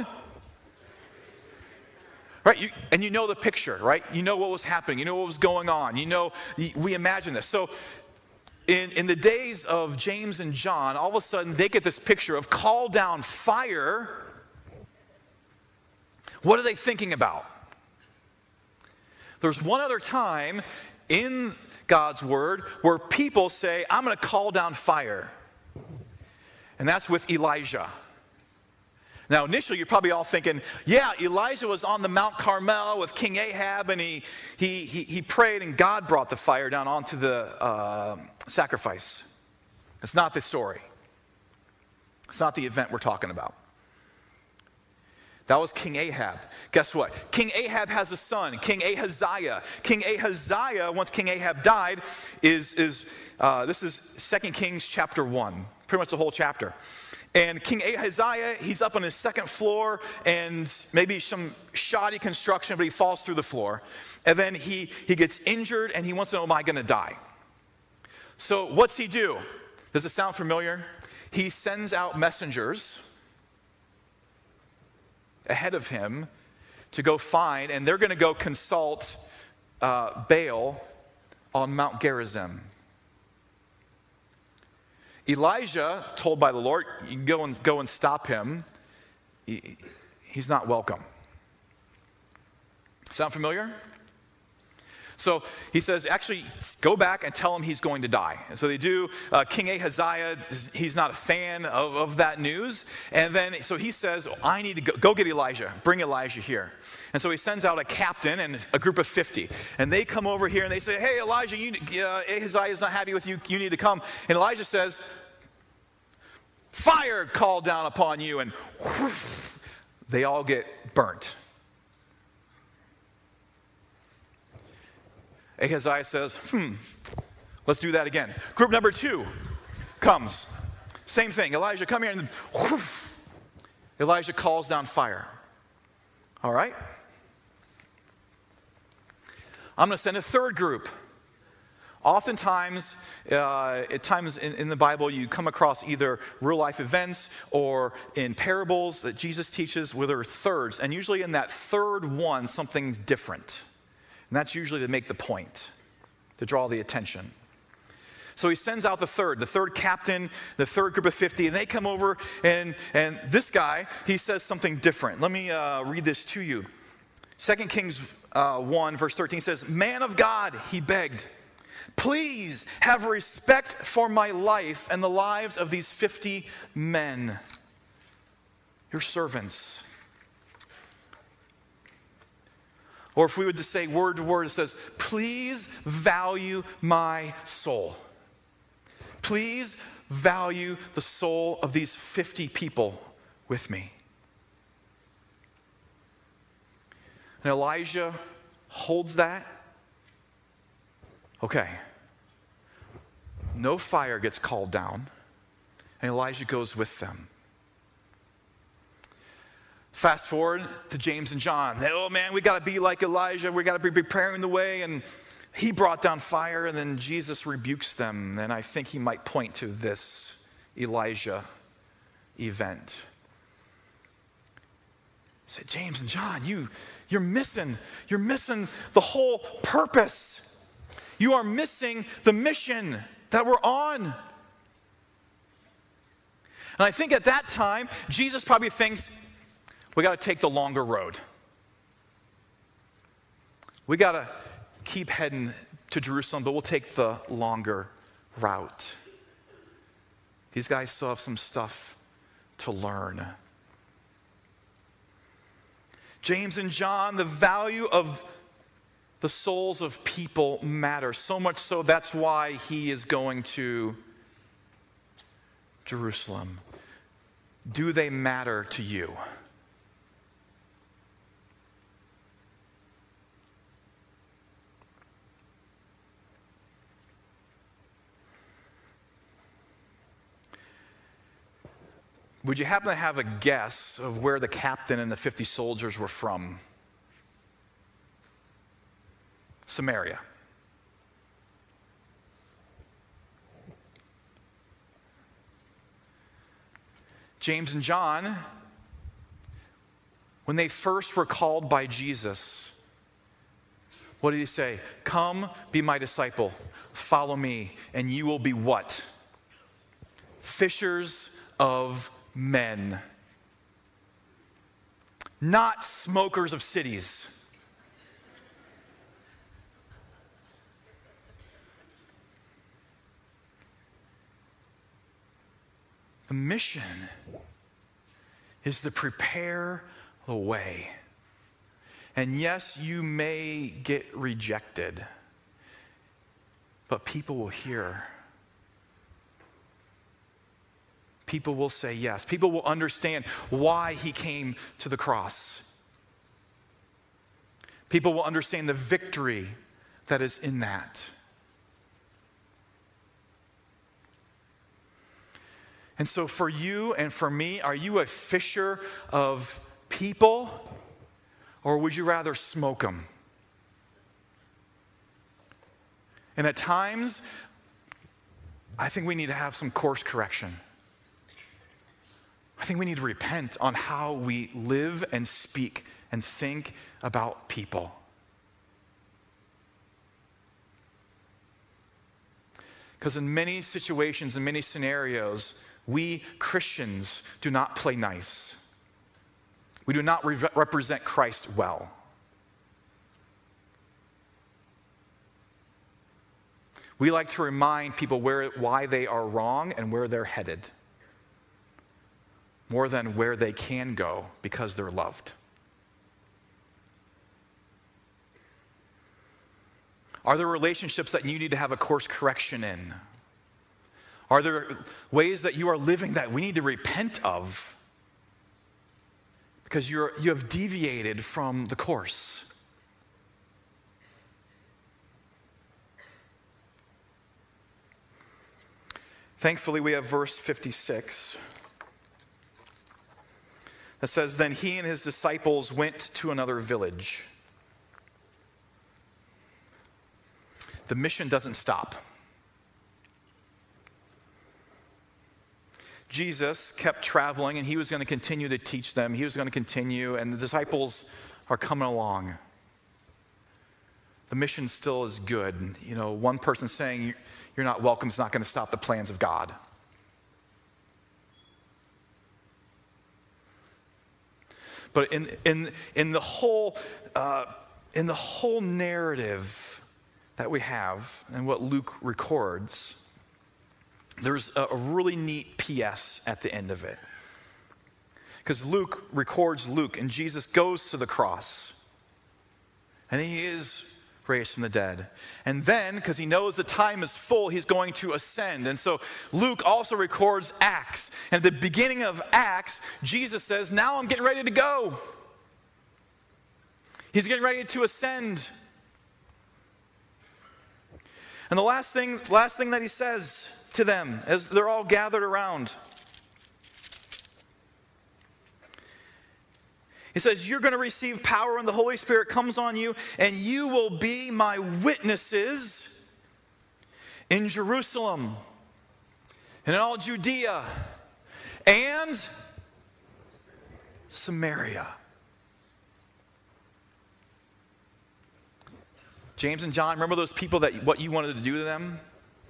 right? You, and you know the picture, right? You know what was happening. You know what was going on. You know, we imagine this. So in, in the days of James and John, all of a sudden they get this picture of call down fire. What are they thinking about? There's one other time in God's word where people say, I'm going to call down fire. And that's with Elijah. Now, initially, you're probably all thinking, yeah, Elijah was on the Mount Carmel with King Ahab, and he, he, he, he prayed, and God brought the fire down onto the uh, sacrifice. It's not the story. It's not the event we're talking about. That was King Ahab. Guess what? King Ahab has a son, King Ahaziah. King Ahaziah, once King Ahab died, is, is uh, this is Second Kings chapter one, pretty much the whole chapter. And King Ahaziah, he's up on his second floor, and maybe some shoddy construction, but he falls through the floor. And then he, he gets injured, and he wants to know, am I going to die? So what's he do? Does it sound familiar? He sends out messengers ahead of him to go find, and they're going to go consult uh, Baal on Mount Gerizim. Elijah is told by the Lord, you can go and, go and stop him. He, he's not welcome. Sound familiar? So he says, actually, go back and tell him he's going to die. And so they do. Uh, King Ahaziah, he's not a fan of, of that news. And then, so he says, I need to go, go get Elijah. Bring Elijah here. And so he sends out a captain and a group of fifty. And they come over here and they say, hey, Elijah, you, uh, Ahaziah is not happy with you. You need to come. And Elijah says, fire called down upon you. And whoosh, they all get burnt. Ahaziah says, hmm, let's do that again. Group number two comes. Same thing. Elijah, come here. And whoosh, Elijah calls down fire. All right. I'm going to send a third group. Oftentimes, uh, at times in, in the Bible, you come across either real-life events or in parables that Jesus teaches where there are thirds. And usually in that third one, something's different. And that's usually to make the point, to draw the attention. So he sends out the third, the third captain, the third group of fifty, and they come over, and, and this guy, he says something different. Let me uh, read this to you. Second Kings uh, one, verse thirteen says, man of God, he begged, please have respect for my life and the lives of these fifty men, your servants. Or if we would just say word to word, it says, please value my soul. Please value the soul of these fifty people with me. And Elijah holds that. Okay. No fire gets called down, and Elijah goes with them. Fast forward to James and John. Oh man, we got to be like Elijah. We got to be preparing the way. And he brought down fire, and then Jesus rebukes them. And I think he might point to this Elijah event. He said, James and John, you, you're missing, you're missing the whole purpose. You are missing the mission that we're on. And I think at that time, Jesus probably thinks, we got to take the longer road. We got to keep heading to Jerusalem, but we'll take the longer route. These guys still have some stuff to learn. James and John, the value of the souls of people matter. So much so, that's why he is going to Jerusalem. Do they matter to you? Would you happen to have a guess of where the captain and the fifty soldiers were from? Samaria. James and John, when they first were called by Jesus, what did he say? Come, be my disciple, follow me, and you will be what? Fishers of men. Not smokers of cities. The mission is to prepare the way. And yes, you may get rejected, but people will hear. People will say yes. People will understand why he came to the cross. People will understand the victory that is in that. And so for you and for me, are you a fisher of people, or would you rather smoke them? And at times, I think we need to have some course correction. I think we need to repent on how we live and speak and think about people. Because in many situations, in many scenarios, we Christians do not play nice. We do not re- represent Christ well. We like to remind people where, why they are wrong and where they're headed, more than where they can go because they're loved. Are there relationships that you need to have a course correction in? Are there ways that you are living that we need to repent of because you're, you have deviated from the course? Thankfully, we have verse fifty-six that says, "Then he and his disciples went to another village." The mission doesn't stop. Jesus kept traveling, and he was going to continue to teach them. He was going to continue, and the disciples are coming along. The mission still is good. You know, one person saying you're not welcome is not going to stop the plans of God. But in in in the whole uh, in the whole narrative that we have and what Luke records, there's a really neat P S at the end of it. Because Luke records Luke, and Jesus goes to the cross. And he is raised from the dead. And then, because he knows the time is full, he's going to ascend. And so Luke also records Acts. And at the beginning of Acts, Jesus says, now I'm getting ready to go. He's getting ready to ascend. And the last thing, last thing that he says to them as they're all gathered around, he says, you're going to receive power when the Holy Spirit comes on you, and you will be my witnesses in Jerusalem and in all Judea and Samaria. James and John, remember those people that what you wanted to do to them?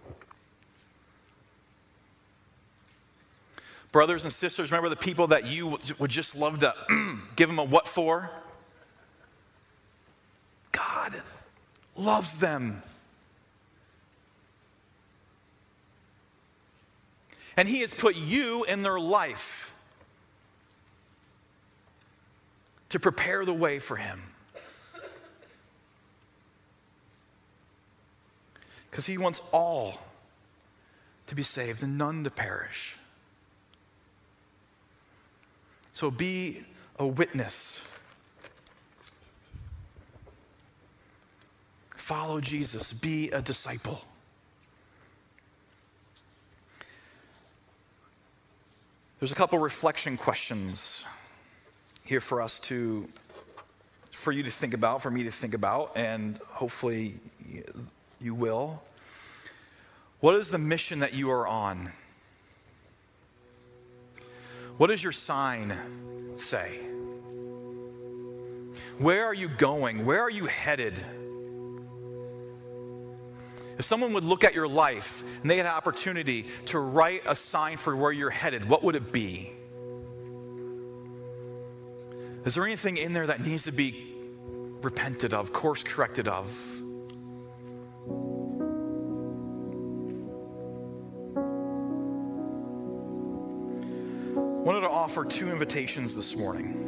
Brothers and sisters, remember the people that you would just love to give them a what for? God loves them. And he has put you in their life to prepare the way for him. Because he wants all to be saved and none to perish. So be a witness. Follow Jesus. Be a disciple. There's a couple reflection questions here for us to, for you to think about, for me to think about, and hopefully you will. What is the mission that you are on? What does your sign say? Where are you going? Where are you headed? If someone would look at your life and they had an opportunity to write a sign for where you're headed, what would it be? Is there anything in there that needs to be repented of, course corrected of? I wanted to offer two invitations this morning.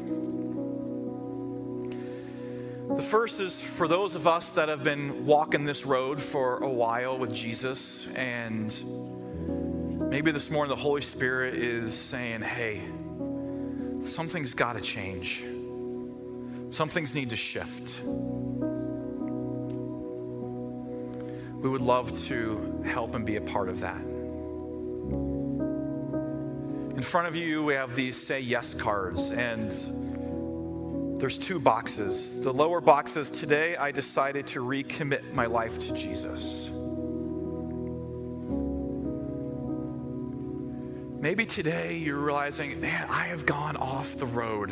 The first is for those of us that have been walking this road for a while with Jesus, and maybe this morning the Holy Spirit is saying, hey, something's got to change. Some things need to shift. We would love to help and be a part of that. In front of you, we have these Say Yes cards, and there's two boxes. The lower box says, today I decided to recommit my life to Jesus. Maybe today you're realizing, man, I have gone off the road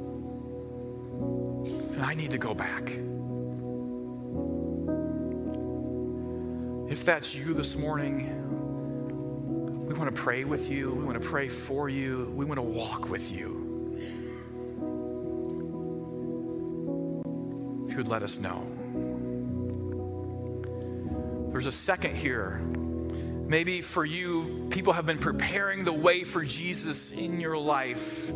and I need to go back. If that's you this morning, we want to pray with you. We want to pray for you. We want to walk with you. If you would let us know. There's a second here. Maybe for you, people have been preparing the way for Jesus in your life.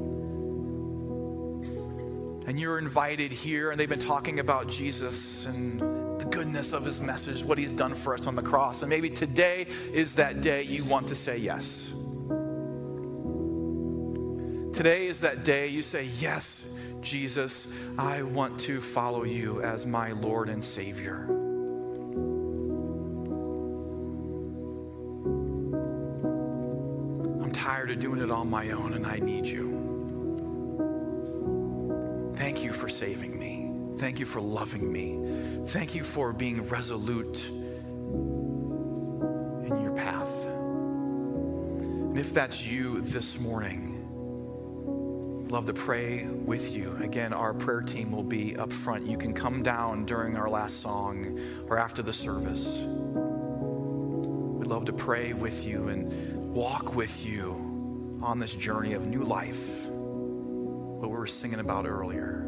And you're invited here, and they've been talking about Jesus and the goodness of his message, what he's done for us on the cross. And maybe today is that day you want to say yes. Today is that day you say, yes, Jesus, I want to follow you as my Lord and Savior. I'm tired of doing it on my own, and I need you. Thank you for saving me. Thank you for loving me. Thank you for being resolute in your path. And if that's you this morning, I'd love to pray with you. Again, our prayer team will be up front. You can come down during our last song or after the service. We'd love to pray with you and walk with you on this journey of new life, what we were singing about earlier.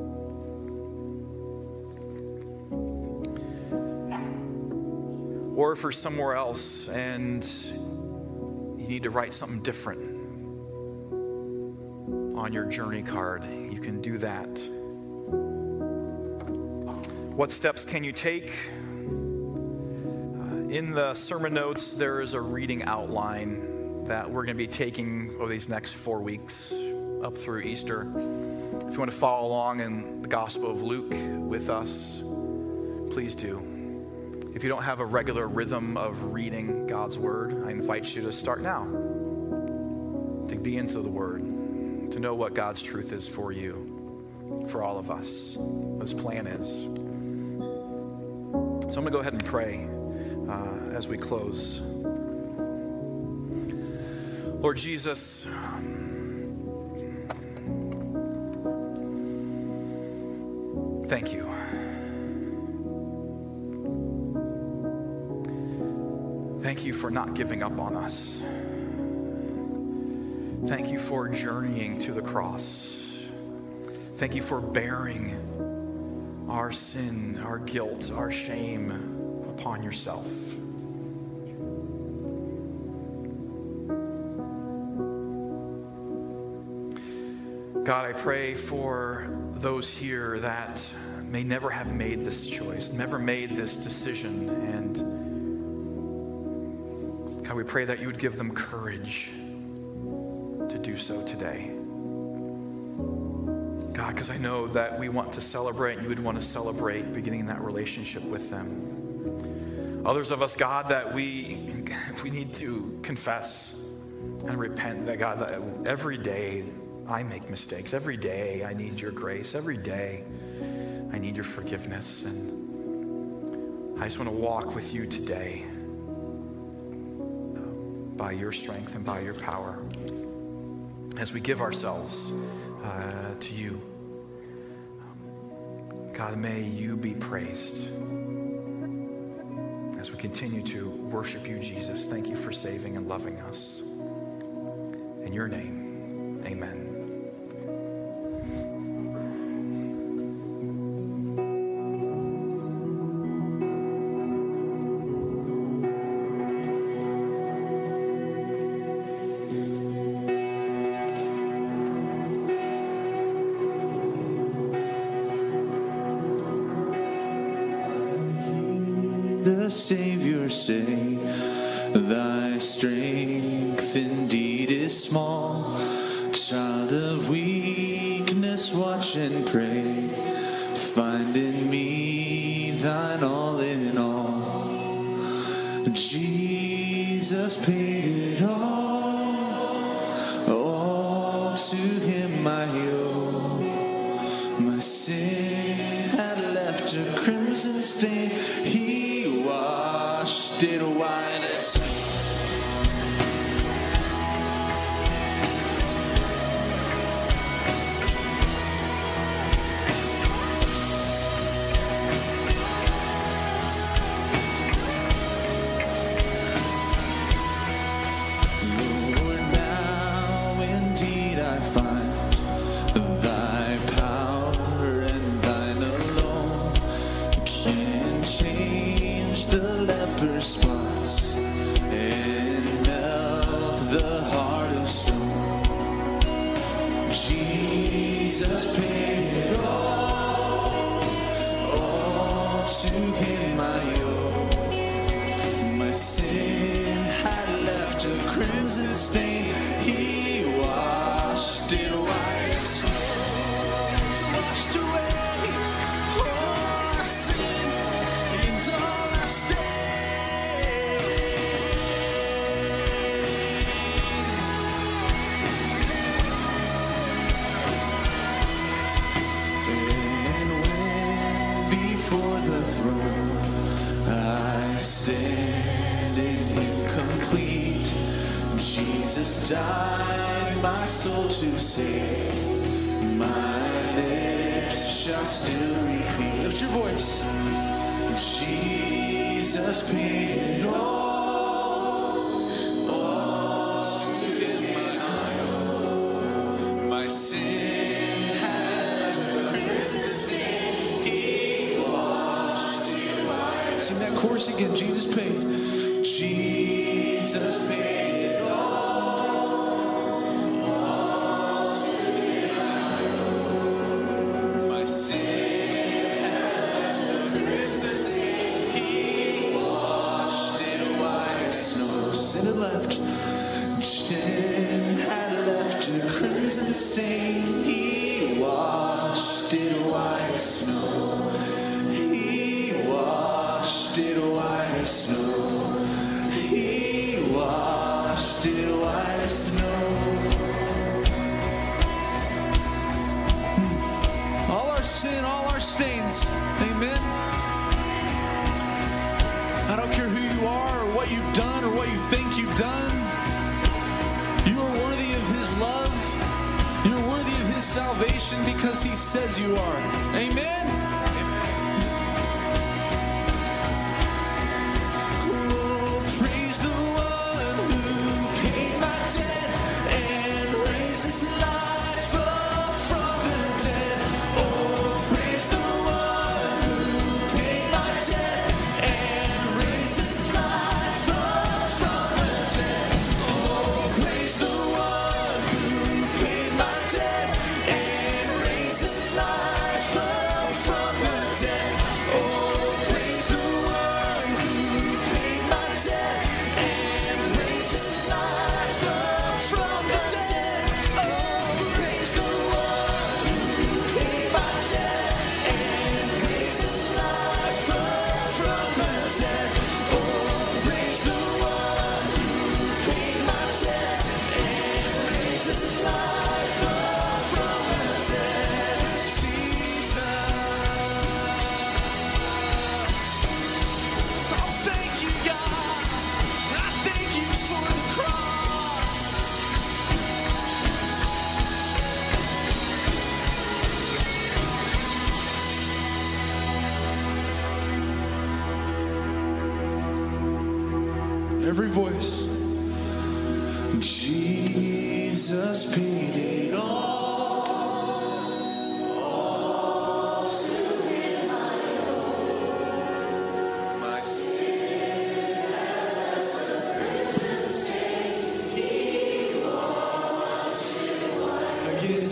Or if you're somewhere else and you need to write something different on your journey card, you can do that. What steps can you take? Uh, in the sermon notes, there is a reading outline that we're going to be taking over these next four weeks up through Easter. If you want to follow along in the Gospel of Luke with us, please do. If you don't have a regular rhythm of reading God's Word, I invite you to start now, to be into the Word, to know what God's truth is for you, for all of us, what His plan is. So I'm going to go ahead and pray uh, as we close. Lord Jesus, thank you. Thank you for not giving up on us. Thank you for journeying to the cross. Thank you for bearing our sin, our guilt, our shame upon yourself. God, I pray for those here that may never have made this choice, never made this decision, and God, we pray that you would give them courage to do so today. God, because I know that we want to celebrate, and you would want to celebrate beginning that relationship with them. Others of us, God, that we, we need to confess and repent that, God, that every day I make mistakes. Every day I need your grace. Every day I need your forgiveness. And I just want to walk with you today by your strength and by your power. as we give ourselves uh, to you. God, may you be praised as we continue to worship you, Jesus. Thank you for saving and loving us. In your name, amen. The Savior say, thy strength indeed is small. Child of weakness, watch and pray. Find in me thine all in all. Jesus paid it all. All to him I owe. My sin had left a crimson stain. He washed it white as snow. Lord, now indeed I find thy power and thine alone can change the leper's spots and melt the heart of stone. Jesus paid it all, all to him I owe. My sin had left a crimson stain. He washed it white as snow. Washed away all our sin and all our And when before the throne I stand in him complete, Jesus died my soul to save. My lips shall still repeat. Lift your voice. Jesus paid it all. All to him I owe. My sin had left a crimson stain. He washed it white. Sing that chorus again. Jesus paid. Jesus paid it all. All to him I owe. My sin had left a crimson stain. He washed it white as snow. Sin had left. Sin had left a crimson stain. He washed it white as snow. He washed it white as snow. He washed it white as snow. Hmm. All our sin, all our stains. Amen. I don't care who you are or what you've done or what you think you've done. You are worthy of his love. You're worthy of his salvation because he says you are. Amen. Oh, praise the one who paid my debt and raised his life up from the dead. Oh, praise the one who paid my debt and raised his life up from the dead. Oh, praise the one who paid my debt and raised his life up from every voice. Jesus paid it all. All to him I owe. My sin had left a crimson stain. He washed it white again.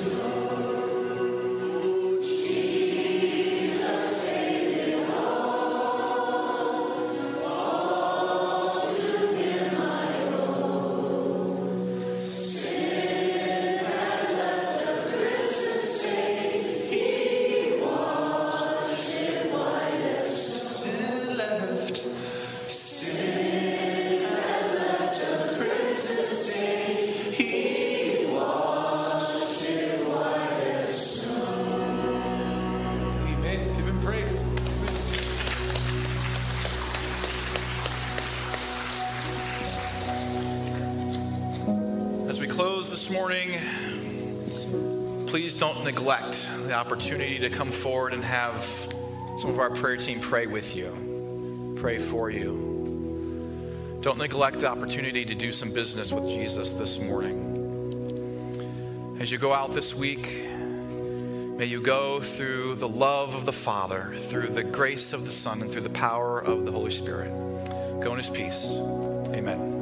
This morning, please don't neglect the opportunity to come forward and have some of our prayer team pray with you, pray for you. Don't neglect the opportunity to do some business with Jesus this morning. As you go out this week, may you go through the love of the Father, through the grace of the Son, and through the power of the Holy Spirit. Go in his peace. Amen.